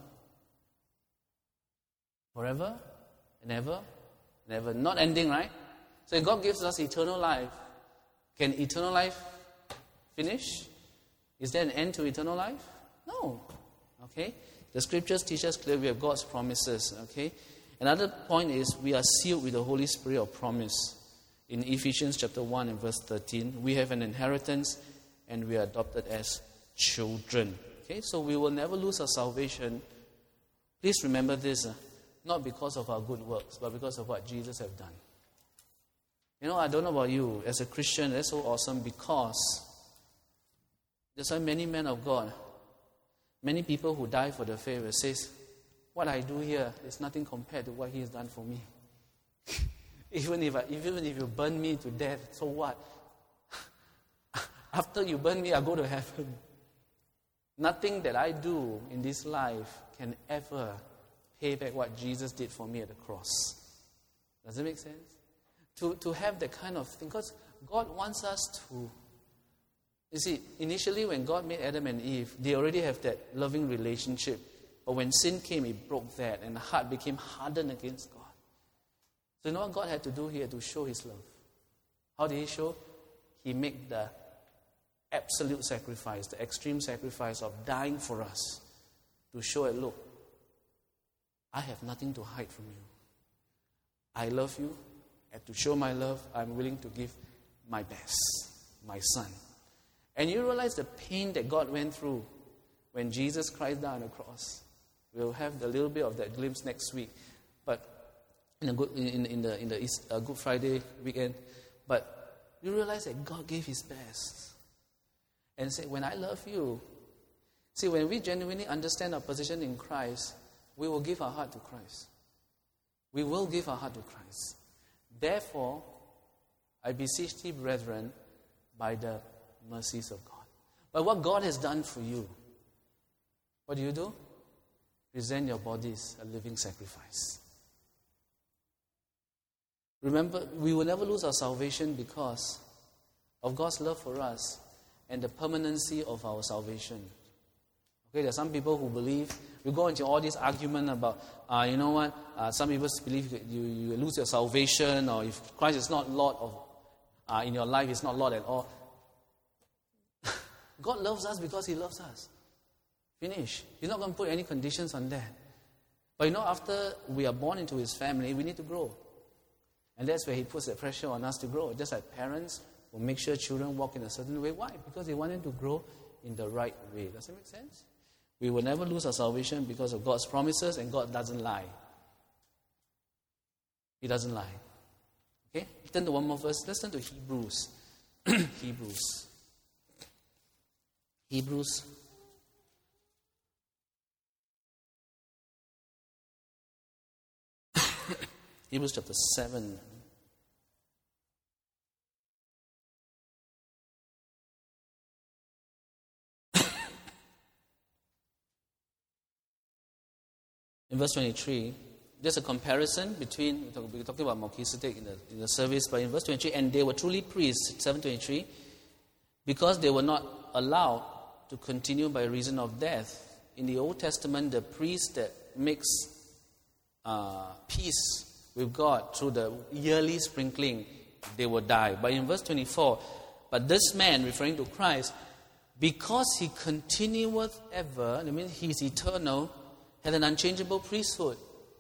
Forever and ever and ever. Not ending, right? So if God gives us eternal life, can eternal life finish? Is there an end to eternal life? No. Okay? The scriptures teach us clearly we have God's promises. Okay? Another point is we are sealed with the Holy Spirit of promise. In Ephesians chapter 1 and verse 13, we have an inheritance and we are adopted as children. Okay? So we will never lose our salvation. Please remember this. Not because of our good works, but because of what Jesus has done. You know, I don't know about you. As a Christian, that's so awesome because there's so many men of God, many people who die for the faith, says, what I do here is nothing compared to what He has done for me. even if you burn me to death, so what? After you burn me, I go to heaven. Nothing that I do in this life can ever pay back what Jesus did for me at the cross. Does it make sense? To have that kind of thing. Because God wants us to... You see, initially when God made Adam and Eve, they already have that loving relationship. But when sin came, it broke that. And the heart became hardened against God. So you know what God had to do? He had to show His love. How did He show? He made the absolute sacrifice, the extreme sacrifice of dying for us. To show it, look, I have nothing to hide from you. I love you. And to show my love, I'm willing to give my best, my son. And you realize the pain that God went through when Jesus Christ died on the cross. We'll have a little bit of that glimpse next week, but in the Good Friday weekend. But you realize that God gave His best, and said, "When I love you." See, when we genuinely understand our position in Christ, we will give our heart to Christ. We will give our heart to Christ. Therefore, I beseech thee, brethren, by the mercies of God. But what God has done for you, what do? Present your bodies a living sacrifice. Remember, we will never lose our salvation because of God's love for us and the permanency of our salvation. Okay, there are some people who believe, we go into all this argument about, you know what, some people believe you lose your salvation, or if Christ is not Lord of, in your life, He's not Lord at all. God loves us because He loves us. Finish. He's not going to put any conditions on that. But you know, after we are born into His family, we need to grow. And that's where He puts the pressure on us to grow. Just like parents will make sure children walk in a certain way. Why? Because they want them to grow in the right way. Does that make sense? We will never lose our salvation because of God's promises, and God doesn't lie. He doesn't lie. Okay? Turn to one more verse. Let's turn to Hebrews. Hebrews. Hebrews. Hebrews chapter 7. In verse 23, just a comparison between, we're talking about Melchizedek in the service, but in verse 23, and they were truly priests, 7:23, because they were not allowed to continue by reason of death. In the Old Testament, the priest that makes peace with God through the yearly sprinkling, they will die. But in verse 24, but this man, referring to Christ, because he continueth ever, that means he is eternal, had an unchangeable priesthood.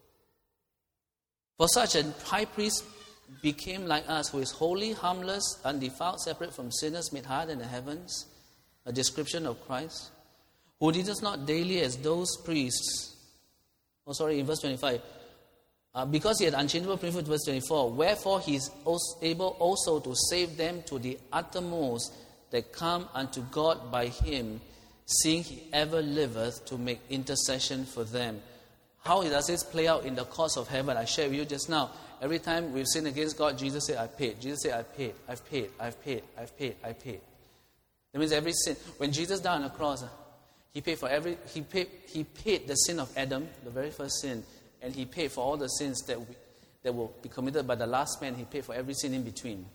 For such a high priest became like us, who is holy, harmless, undefiled, separate from sinners, made higher than the heavens, a description of Christ, who did us not daily as those priests. In verse 25. Because he had unchangeable priesthood, verse 24, wherefore he is able also to save them to the uttermost that come unto God by him, seeing he ever liveth to make intercession for them. How does this play out in the course of heaven? I shared with you just now. Every time we've sinned against God, Jesus said, I paid. Jesus said, I paid. I've paid. I've paid. I've paid. I paid. That means every sin. When Jesus died on the cross, he paid the sin of Adam, the very first sin, and he paid for all the sins that will be committed by the last man. He paid for every sin in between.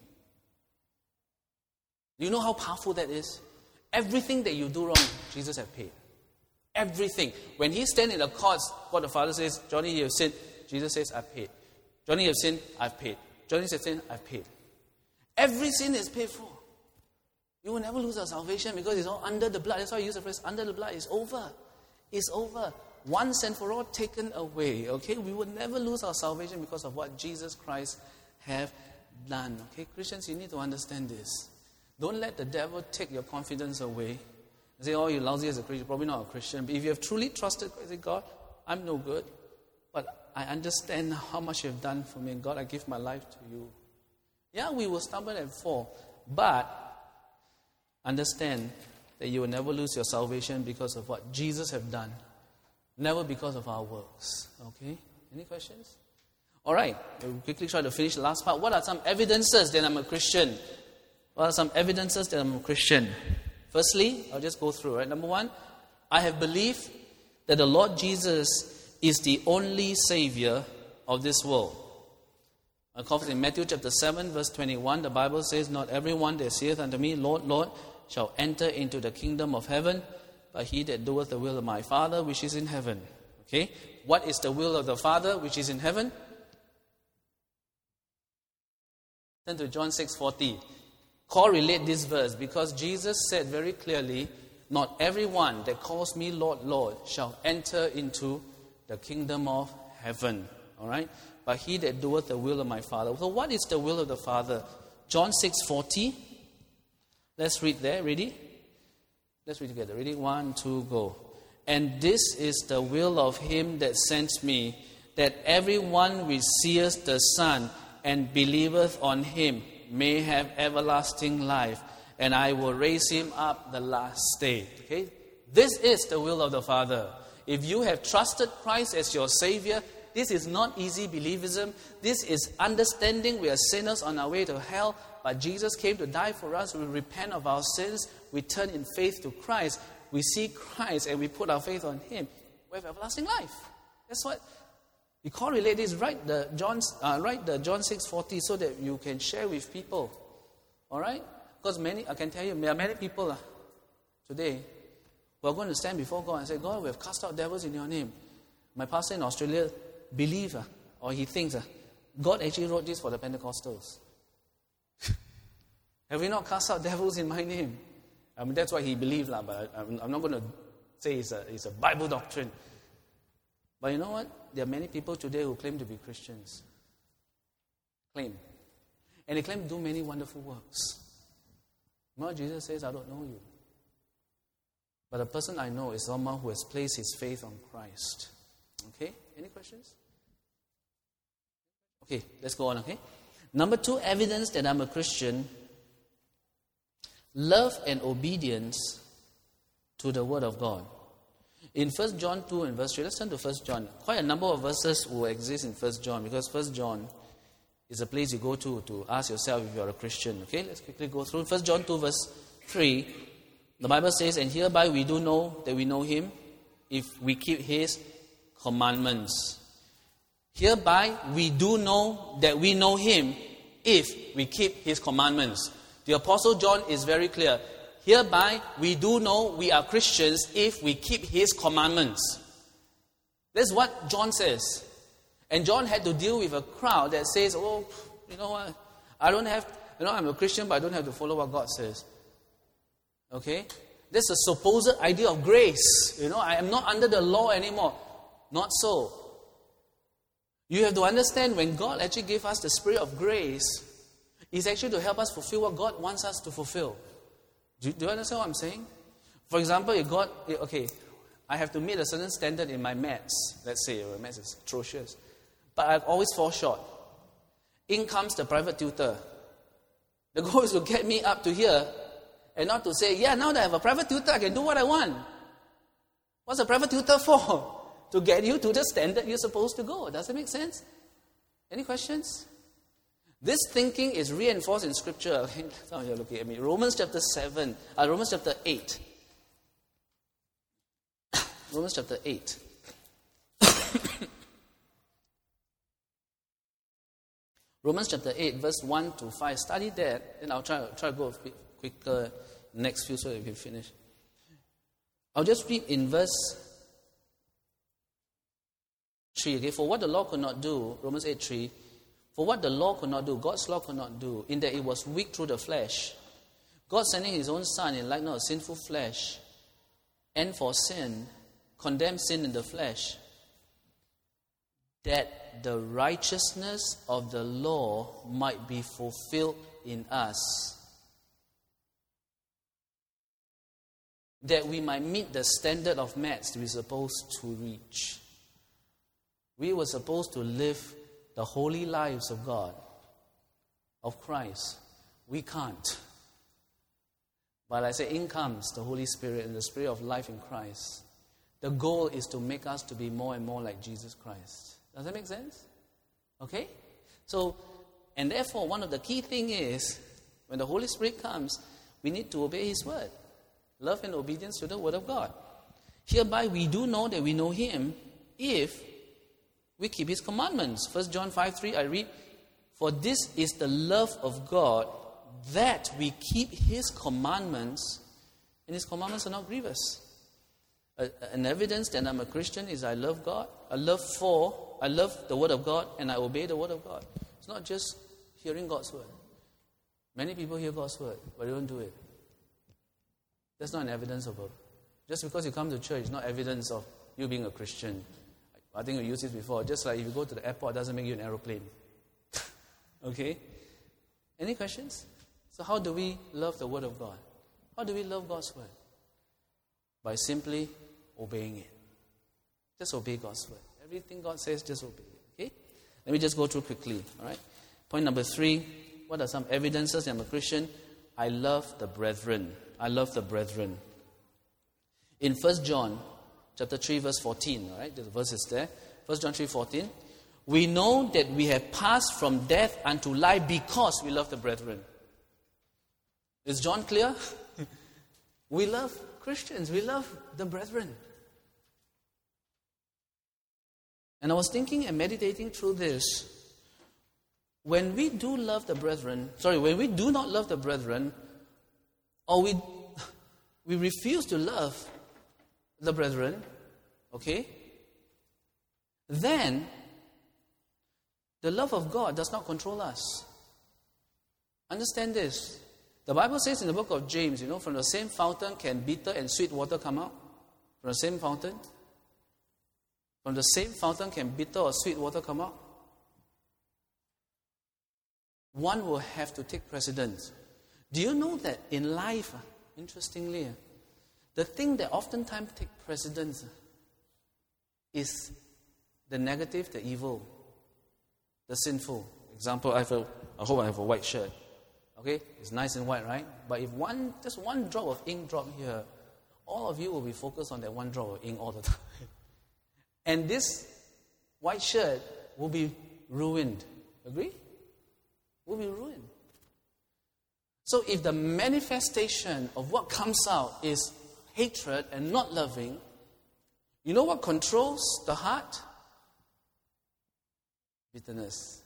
Do you know how powerful that is? Everything that you do wrong, Jesus has paid. Everything. When he stands in the courts, what the Father says, Johnny, you have sinned. Jesus says, I've paid. Johnny, you have sinned. I've paid. Johnny has sinned. I've paid. Every sin is paid for. You will never lose your salvation because it's all under the blood. That's why I use the phrase, under the blood. It's over. It's over. Once and for all taken away. Okay? We will never lose our salvation because of what Jesus Christ have done. Okay? Christians, you need to understand this. Don't let the devil take your confidence away. And say, oh, you're lousy as a Christian. You're probably not a Christian. But if you have truly trusted God, say, God, I'm no good. But I understand how much you have done for me. And God, I give my life to you. Yeah, we will stumble and fall. But understand that you will never lose your salvation because of what Jesus have done. Never because of our works. Okay? Any questions? All right. We'll quickly try to finish the last part. What are some evidences that I'm a Christian? What are some evidences that I'm a Christian? Firstly, I'll just go through, right? Number one, I have believed that the Lord Jesus is the only Savior of this world. In Matthew chapter 7, verse 21, the Bible says, not everyone that saith unto me, Lord, Lord, shall enter into the kingdom of heaven, but he that doeth the will of my Father which is in heaven. Okay? What is the will of the Father which is in heaven? Turn to John 6:40. Correlate this verse because Jesus said very clearly, not everyone that calls me Lord, Lord shall enter into the kingdom of heaven. All right? But he that doeth the will of my Father. So what is the will of the Father? John 6:40. Let's read there. Ready? Let's read together. Ready? 1, 2, go. And this is the will of him that sent me, that everyone which seeth the Son and believeth on him may have everlasting life, and I will raise him up the last day. Okay? This is the will of the Father. If you have trusted Christ as your Savior, this is not easy believism. This is understanding we are sinners on our way to hell, but Jesus came to die for us. We repent of our sins. We turn in faith to Christ. We see Christ and we put our faith on him. We have everlasting life. That's what we correlate this. Write the John 6:40 so that you can share with people. All right? Because I can tell you, there are many people today who are going to stand before God and say, God, we have cast out devils in your name. My pastor in Australia believes, or he thinks, God actually wrote this for the Pentecostals. Have we not cast out devils in my name? I mean, that's what he believed, but I'm not going to say it's a Bible doctrine. But you know what? There are many people today who claim to be Christians. Claim. And they claim to do many wonderful works. Well, Jesus says, I don't know you. But the person I know is someone who has placed his faith on Christ. Okay? Any questions? Okay, let's go on, okay? Number 2, evidence that I'm a Christian, love and obedience to the Word of God. In 1 John 2 and verse 3, let's turn to 1 John. Quite a number of verses will exist in 1 John, because 1 John is a place you go to ask yourself if you're a Christian. Okay, let's quickly go through. 1 John 2 verse 3, the Bible says, "And hereby we do know that we know Him, if we keep His commandments." Hereby we do know that we know Him, if we keep His commandments. The Apostle John is very clear. Hereby we do know we are Christians if we keep His commandments. That's what John says. And John had to deal with a crowd that says, "Oh, you know what? I'm a Christian, but I don't have to follow what God says." Okay? That's a supposed idea of grace. I am not under the law anymore. Not so. You have to understand, when God actually gave us the spirit of grace, it's actually to help us fulfill what God wants us to fulfill. Do you understand what I'm saying? For example, I have to meet a certain standard in my maths. Let's say my maths is atrocious. But I always fall short. In comes the private tutor. The goal is to get me up to here and not to say, now that I have a private tutor, I can do what I want. What's a private tutor for? To get you to the standard you're supposed to go. Does it make sense? Any questions? This thinking is reinforced in Scripture. Some of you are looking at me. Romans chapter 8. Romans chapter 8. Romans chapter 8, verse 1 to 5. Study that, and I'll try to go a bit quicker next few so that we can finish. I'll just read in verse 3. Okay, for what the law could not do, Romans 8:3. For what the law could not do, God's law could not do, in that it was weak through the flesh. God sending His own Son in likeness of sinful flesh, and for sin, condemned sin in the flesh, that the righteousness of the law might be fulfilled in us, that we might meet the standard of maths we're supposed to reach. We were supposed to live the holy lives of God, of Christ. We can't. But I say, in comes the Holy Spirit and the Spirit of life in Christ. The goal is to make us to be more and more like Jesus Christ. Does that make sense? Okay? So, and therefore, one of the key things is, when the Holy Spirit comes, we need to obey His word. Love and obedience to the word of God. Hereby we do know that we know Him, if we keep His commandments. 1 John 5:3, I read, "For this is the love of God, that we keep His commandments, and His commandments are not grievous." An evidence that I'm a Christian is I love God. I love the Word of God, and I obey the Word of God. It's not just hearing God's Word. Many people hear God's Word, but they don't do it. That's not an evidence of it. Just because you come to church is not evidence of you being a Christian. I think we used this before. Just like if you go to the airport, it doesn't make you an aeroplane. Okay? Any questions? So how do we love the Word of God? How do we love God's Word? By simply obeying it. Just obey God's Word. Everything God says, just obey it. Okay? Let me just go through quickly. All right? Point number 3. What are some evidences that I'm a Christian? I love the brethren. I love the brethren. In 1 John chapter 3, verse 14, all right? The verse is there. 1 John 3:14. We know that we have passed from death unto life because we love the brethren. Is John clear? We love Christians. We love the brethren. And I was thinking and meditating through this. When we do love the brethren, when we do not love the brethren, or we refuse to love the brethren, okay, then the love of God does not control us. Understand this. The Bible says in the book of James, from the same fountain can bitter and sweet water come out. From the same fountain. From the same fountain can bitter or sweet water come out. One will have to take precedence. Do you know that in life, interestingly, the thing that oftentimes takes precedence is the negative, the evil, the sinful. Example, I have a I hope I have a white shirt. Okay? It's nice and white, right? But if just one drop of ink drop here, all of you will be focused on that one drop of ink all the time. And this white shirt will be ruined. Agree? Will be ruined. So if the manifestation of what comes out is hatred and not loving, you know what controls the heart? Bitterness.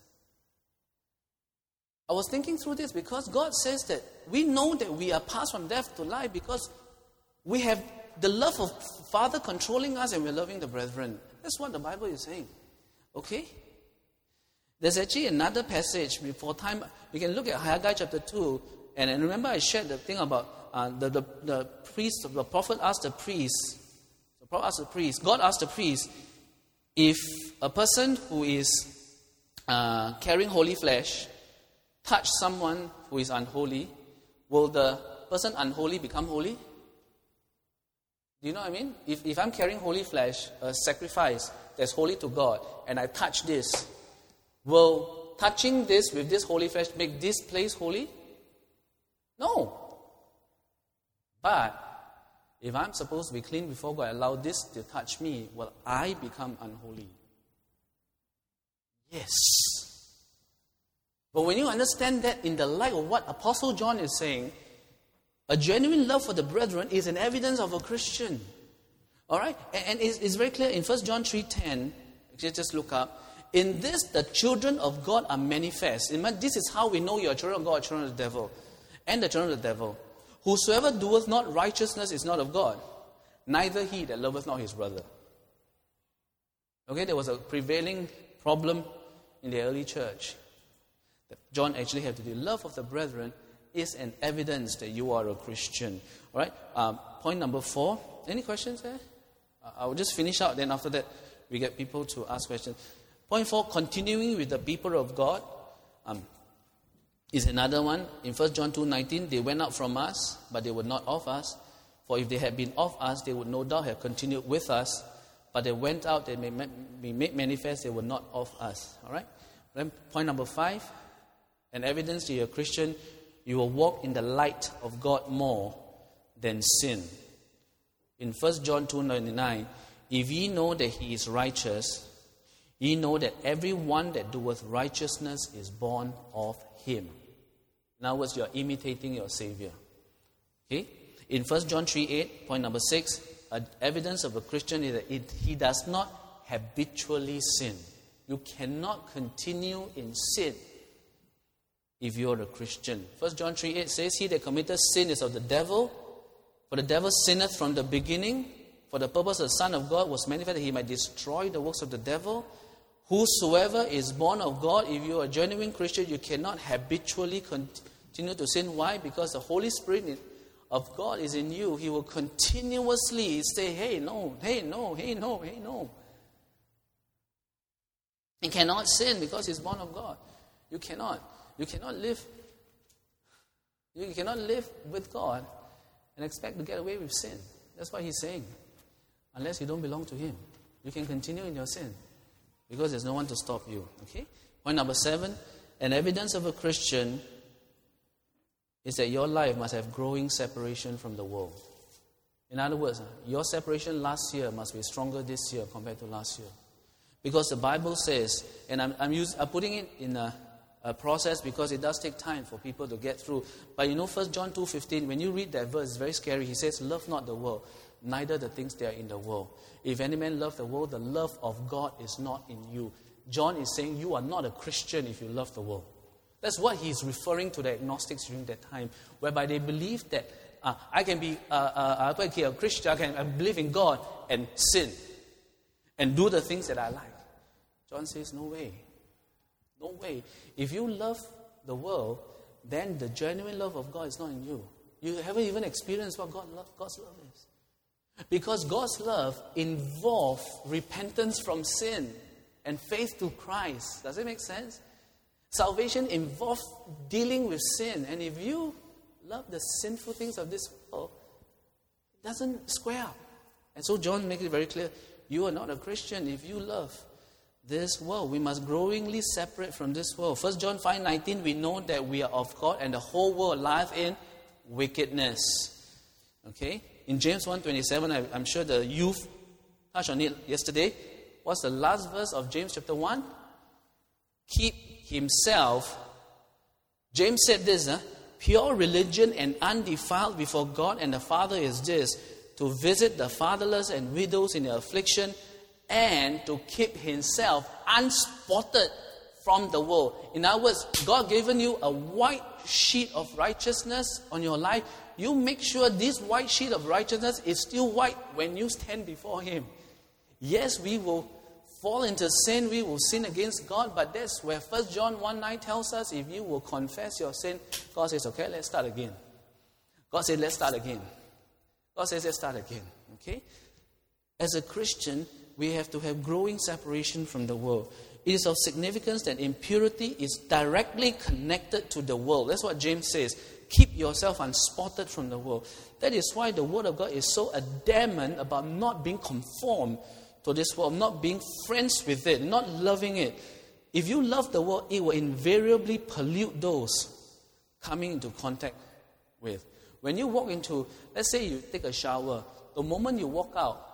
I was thinking through this because God says that we know that we are passed from death to life because we have the love of Father controlling us and we're loving the brethren. That's what the Bible is saying. Okay? There's actually another passage before time. We can look at Haggai chapter 2. And remember I shared the thing about the priest, the prophet asked the priest, God asked the priest, if a person who is carrying holy flesh touch someone who is unholy, will the person unholy become holy? Do you know what I mean? If I'm carrying holy flesh, a sacrifice that's holy to God, and I touch this, will touching this with this holy flesh make this place holy? No. But if I'm supposed to be clean before God, allow this to touch me, will I become unholy? Yes. But when you understand that in the light of what Apostle John is saying, a genuine love for the brethren is an evidence of a Christian. All right? And it's very clear in 1 John 3:10. Just look up. In this, the children of God are manifest. This is how we know you are children of God, children of the devil. And the children of the devil. Whosoever doeth not righteousness is not of God, neither he that loveth not his brother. Okay, there was a prevailing problem in the early church. That John actually had to do. Love of the brethren is an evidence that you are a Christian. All right, point number 4. Any questions there? I will just finish out, then after that we get people to ask questions. Point 4, continuing with the people of God. Is another one. In 1 John 2:19, they went out from us, but they were not of us. For if they had been of us, they would no doubt have continued with us. But they went out, they may be made manifest, they were not of us. All right? Then point number 5, an evidence that you're a Christian, you will walk in the light of God more than sin. In 1 John 2:9, if ye know that he is righteous, ye know that every one that doeth righteousness is born of him. In other words, you are imitating your Savior. Okay? In 1 John 3:8, point number 6, evidence of a Christian is that he does not habitually sin. You cannot continue in sin if you are a Christian. 1 John 3:8 says, he that committeth sin is of the devil, for the devil sinneth from the beginning, for the purpose of the Son of God was manifested that he might destroy the works of the devil. Whosoever is born of God, if you are a genuine Christian, you cannot habitually continue to sin. Why? Because the Holy Spirit of God is in you. He will continuously say, hey, no, hey, no, hey, no, hey, no. He cannot sin because he's born of God. You cannot. You cannot live with God and expect to get away with sin. That's what he's saying. Unless you don't belong to him. You can continue in your sin. Because there's no one to stop you. Okay? Point number 7. An evidence of a Christian is that your life must have growing separation from the world. In other words, your separation last year must be stronger this year compared to last year. Because the Bible says, and I'm putting it in a process because it does take time for people to get through. But 1 John 2:15, when you read that verse, it's very scary. He says, love not the world, neither the things that are in the world. If any man love the world, the love of God is not in you. John is saying you are not a Christian if you love the world. That's what he's referring to the agnostics during that time, whereby they believe that I can be a Christian, I can believe in God and sin and do the things that I like. John says, no way. No way. If you love the world, then the genuine love of God is not in you. You haven't even experienced what God's love is. Because God's love involves repentance from sin and faith to Christ. Does it make sense? Salvation involves dealing with sin. And if you love the sinful things of this world, it doesn't square up. And so John makes it very clear, you are not a Christian if you love this world. We must growingly separate from this world. 1 John 5:19, we know that we are of God and the whole world lieth in wickedness. Okay? In James 1:27, I'm sure the youth touched on it yesterday. What's the last verse of James chapter 1? Keep himself. James said this, pure religion and undefiled before God and the Father is this, to visit the fatherless and widows in their affliction, and to keep himself unspotted from the world. In other words, God given you a white sheet of righteousness on your life. You make sure this white sheet of righteousness is still white when you stand before Him. Yes, we will fall into sin, we will sin against God, but that's where 1 John 1:9 tells us, if you will confess your sin, God says, okay, let's start again. God says, let's start again. God says, let's start again. Okay? As a Christian, we have to have growing separation from the world. It is of significance that impurity is directly connected to the world. That's what James says. Keep yourself unspotted from the world. That is why the Word of God is so adamant about not being conformed to this world, not being friends with it, not loving it. If you love the world, it will invariably pollute those coming into contact with. When you walk into, let's say you take a shower, the moment you walk out,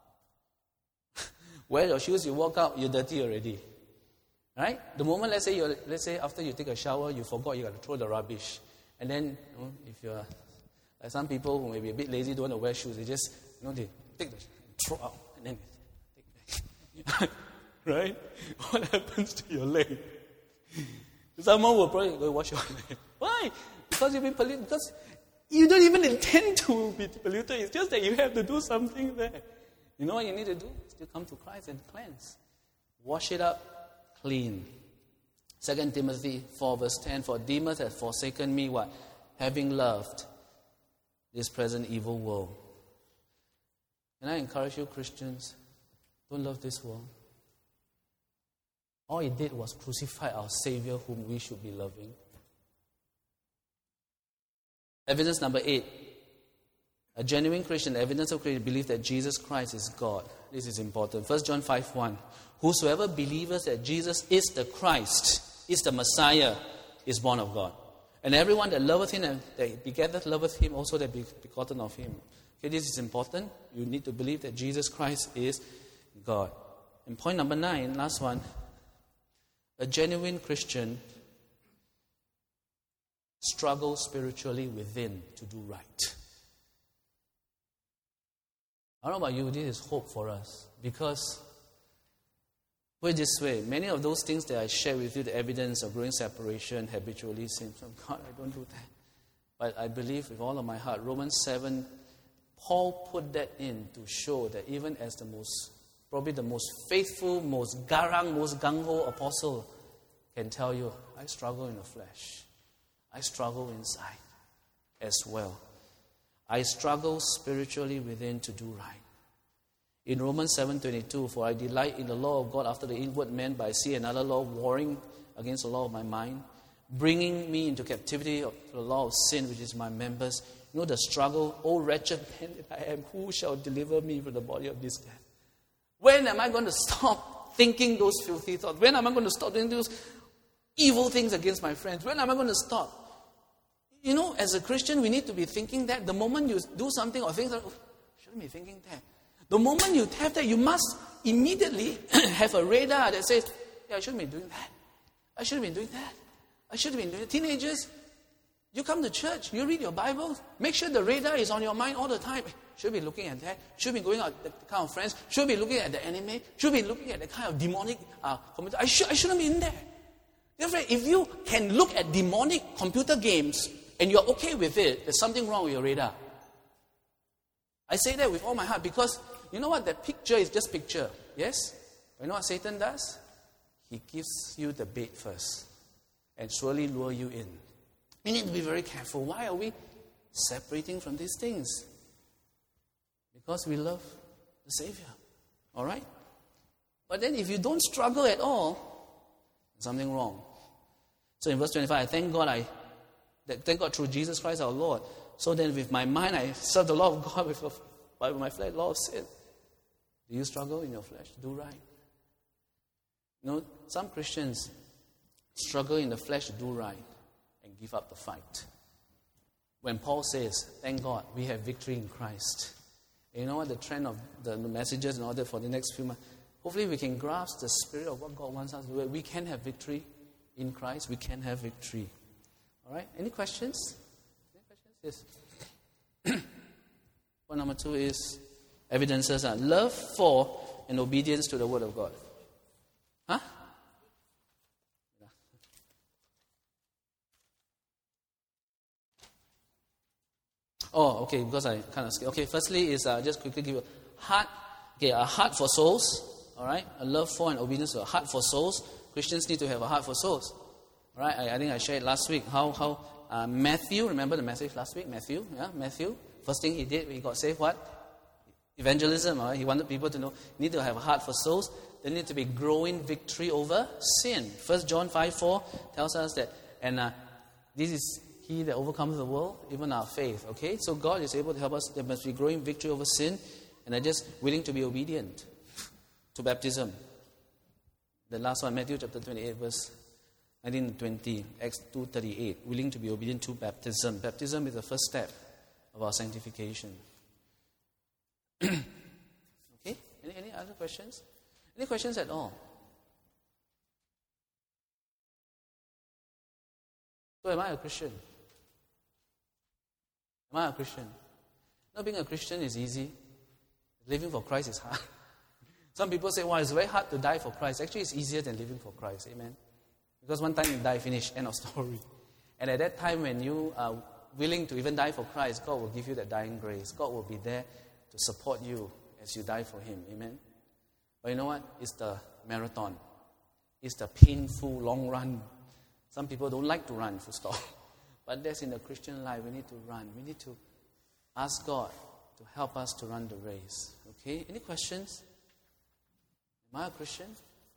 wear your shoes, you walk out, you're dirty already. Right? The moment, let's say after you take a shower, you forgot you got to throw the rubbish. And then, if you're like some people who may be a bit lazy, don't want to wear shoes, they just, they take the throw out and then take back. Right? What happens to your leg? Someone will probably go wash your leg. Why? Because you've been polluted. Because you don't even intend to be polluted. It's just that you have to do something there. You know what you need to do? Still come to Christ and cleanse. Wash it up clean. 2 Timothy 4 verse 10, for Demas has forsaken me, what? Having loved this present evil world. Can I encourage you, Christians, don't love this world. All it did was crucify our Savior whom we should be loving. Evidence number 8. A genuine Christian, evidence of Christian, believe that Jesus Christ is God. This is important. 1 John 5:1. Whosoever believeth that Jesus is the Christ, is the Messiah, is born of God. And everyone that loveth him and that begetteth loveth him also that be begotten of him. Okay, this is important. You need to believe that Jesus Christ is God. And point number 9, last one. A genuine Christian struggles spiritually within to do right. I don't know about you, this is hope for us. Because, put it this way, many of those things that I shared with you, the evidence of growing separation, habitually sin from God, I don't do that. But I believe with all of my heart, Romans 7, Paul put that in to show that even as probably the most faithful, most garang, most gung-ho apostle can tell you, I struggle in the flesh. I struggle inside as well. I struggle spiritually within to do right. In Romans 7:22, for I delight in the law of God after the inward man, but I see another law warring against the law of my mind, bringing me into captivity to the law of sin, which is my members. You know the struggle, oh wretched man that I am, who shall deliver me from the body of this death? When am I going to stop thinking those filthy thoughts? When am I going to stop doing those evil things against my friends? When am I going to stop? You know, as a Christian, we need to be thinking that the moment you do something or things, shouldn't be thinking that. The moment you have that, you must immediately have a radar that says, yeah, I shouldn't be doing that. I shouldn't be doing that. I shouldn't be doing that. Teenagers, you come to church, you read your Bible, make sure the radar is on your mind all the time. Should be looking at that. Should be going out with the kind of friends. Should be looking at the anime. Should be looking at the kind of demonic computer. I shouldn't be in there. Therefore, if you can look at demonic computer games and you're okay with it, there's something wrong with your radar. I say that with all my heart because you know what? That picture is just picture. Yes? But you know what Satan does? He gives you the bait first and slowly lure you in. We need to be very careful. Why are we separating from these things? Because we love the Savior. All right? But then if you don't struggle at all, there's something wrong. So in verse 25, I thank God through Jesus Christ our Lord. So then with my mind I serve the law of God, with my flesh, law of sin. Do you struggle in your flesh? Do right. Some Christians struggle in the flesh to do right and give up the fight. When Paul says, thank God, we have victory in Christ. And you know what? The trend of the messages and all that for the next few months, hopefully we can grasp the spirit of what God wants us to do. We can have victory in Christ. We can have victory. All right? Any questions? Yes. Point number 2 is evidences are love for and obedience to the Word of God. Huh? Oh, okay, because I kind of skipped. Okay, firstly is just quickly give you a heart for souls, all right? A love for and obedience to a heart for souls. Christians need to have a heart for souls, all right? I think I shared last week how Matthew, remember the message last week? Matthew, first thing he did when he got saved, what? Evangelism, all right? He wanted people to know, need to have a heart for souls. There need to be growing victory over sin. 1 John 5:4 tells us that, and this is he that overcomes the world, even our faith. Okay, so God is able to help us. There must be growing victory over sin, and are just willing to be obedient to baptism. The last one, Matthew chapter 28, verse 19 and 20, Acts 2:38. Willing to be obedient to baptism. Baptism is the first step of our sanctification. Okay, any other questions? Any questions at all? So am I a Christian? Am I a Christian? Not being a Christian is easy. Living for Christ is hard. Some people say, it's very hard to die for Christ. Actually, it's easier than living for Christ. Amen? Because one time you die, finish, end of story. And at that time when you are willing to even die for Christ, God will give you that dying grace. God will be there to support you as you die for Him. Amen? But you know what? It's the marathon. It's the painful long run. Some people don't like to run, full stop. But that's in the Christian life. We need to run. We need to ask God to help us to run the race. Okay? Any questions? Am I a Christian?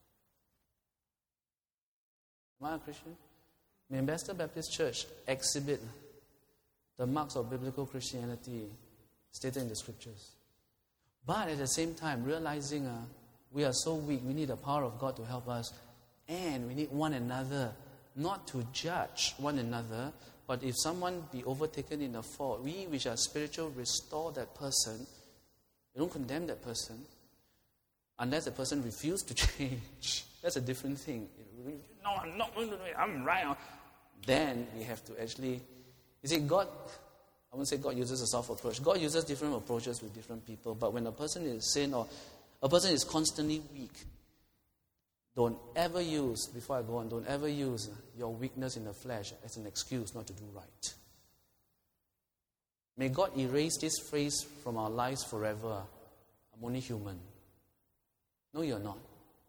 Am I a Christian? May Bethesda Baptist Church exhibit the marks of biblical Christianity stated in the Scriptures. But at the same time, realizing we are so weak, we need the power of God to help us. And we need one another, not to judge one another, but if someone be overtaken in a fault, we which are spiritual restore that person. We don't condemn that person unless the person refuses to change. That's a different thing. No, I'm not going to do it. I'm right. Then we have to actually, you see, God, I won't say God uses a soft approach. God uses different approaches with different people. But when a person is in sin or a person is constantly weak, don't ever use your weakness in the flesh as an excuse not to do right. May God erase this phrase from our lives forever. I'm only human. No, you're not.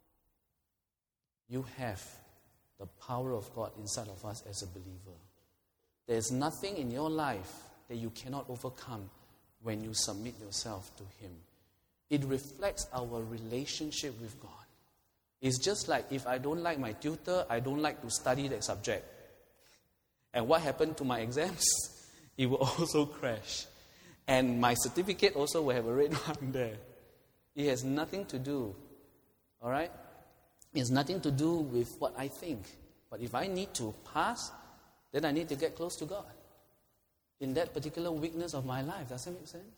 You have the power of God inside of us as a believer. There's nothing in your life that you cannot overcome when you submit yourself to Him. It reflects our relationship with God. It's just like if I don't like my tutor, I don't like to study that subject. And what happened to my exams? It will also crash. And my certificate also will have a red mark there. It has nothing to do, all right? It has nothing to do with what I think. But if I need to pass, then I need to get close to God in that particular weakness of my life. Does that make sense?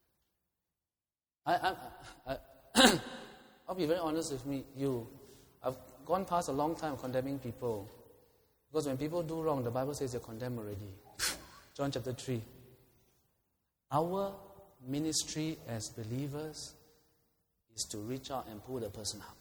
I'll be very honest with you. I've gone past a long time of condemning people. Because when people do wrong, the Bible says they're condemned already. John chapter 3. Our ministry as believers is to reach out and pull the person up.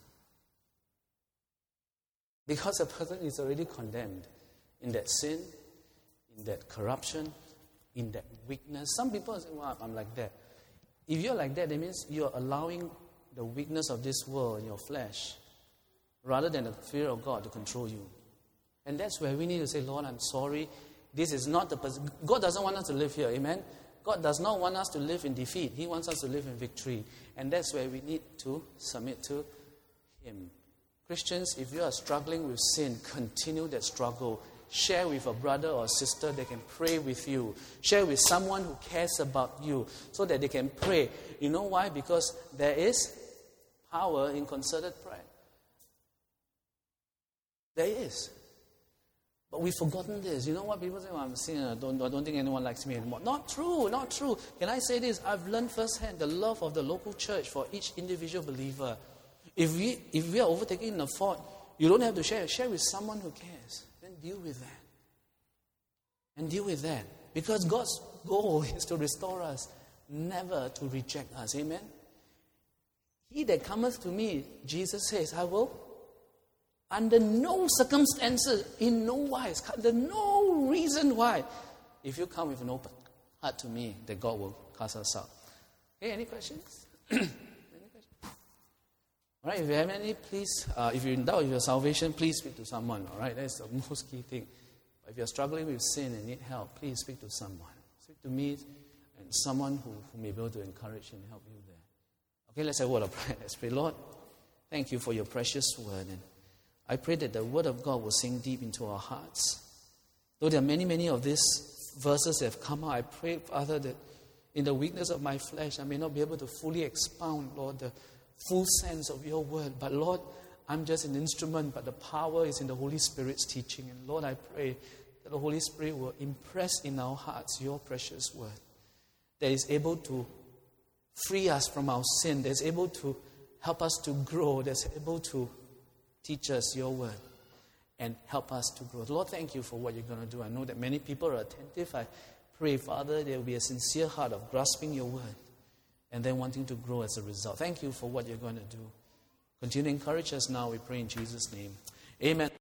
Because the person is already condemned in that sin, in that corruption, in that weakness. Some people say, I'm like that. If you're like that, that means you're allowing the weakness of this world in your flesh rather than the fear of God to control you. And that's where we need to say, Lord, I'm sorry. This is not the person. God doesn't want us to live here. Amen? God does not want us to live in defeat. He wants us to live in victory. And that's where we need to submit to Him. Christians, if you are struggling with sin, continue that struggle. Share with a brother or sister that can pray with you. Share with someone who cares about you so that they can pray. You know why? Because there is power in concerted prayer. There is. But we've forgotten this. You know what people say? Oh, I'm a sinner. I don't think anyone likes me anymore. Not true, not true. Can I say this? I've learned firsthand the love of the local church for each individual believer. If we are overtaking the fault, you don't have to share. Share with someone who cares. Then deal with that. And deal with that. Because God's goal is to restore us, never to reject us. Amen? He that cometh to me, Jesus says, I will, under no circumstances, in no wise, under no reason why, if you come with an open heart to me, that God will cast us out. Okay, any questions? Any questions? All right, if you have any, please, if you're in doubt of your salvation, please speak to someone. All right, that's the most key thing. But if you're struggling with sin and need help, please speak to someone. Speak to me and someone who may be able to encourage and help you there. Okay, let's have a word of prayer. Let's pray. Lord, thank you for your precious word. And I pray that the word of God will sink deep into our hearts. Though there are many, many of these verses that have come out, I pray, Father, that in the weakness of my flesh, I may not be able to fully expound, Lord, the full sense of your word. But Lord, I'm just an instrument, but the power is in the Holy Spirit's teaching. And Lord, I pray that the Holy Spirit will impress in our hearts your precious word that is able to free us from our sin, that's able to help us to grow, that's able to teach us your word and help us to grow. Lord, thank you for what you're going to do. I know that many people are attentive. I pray, Father, there will be a sincere heart of grasping your word and then wanting to grow as a result. Thank you for what you're going to do. Continue to encourage us now, we pray in Jesus' name. Amen.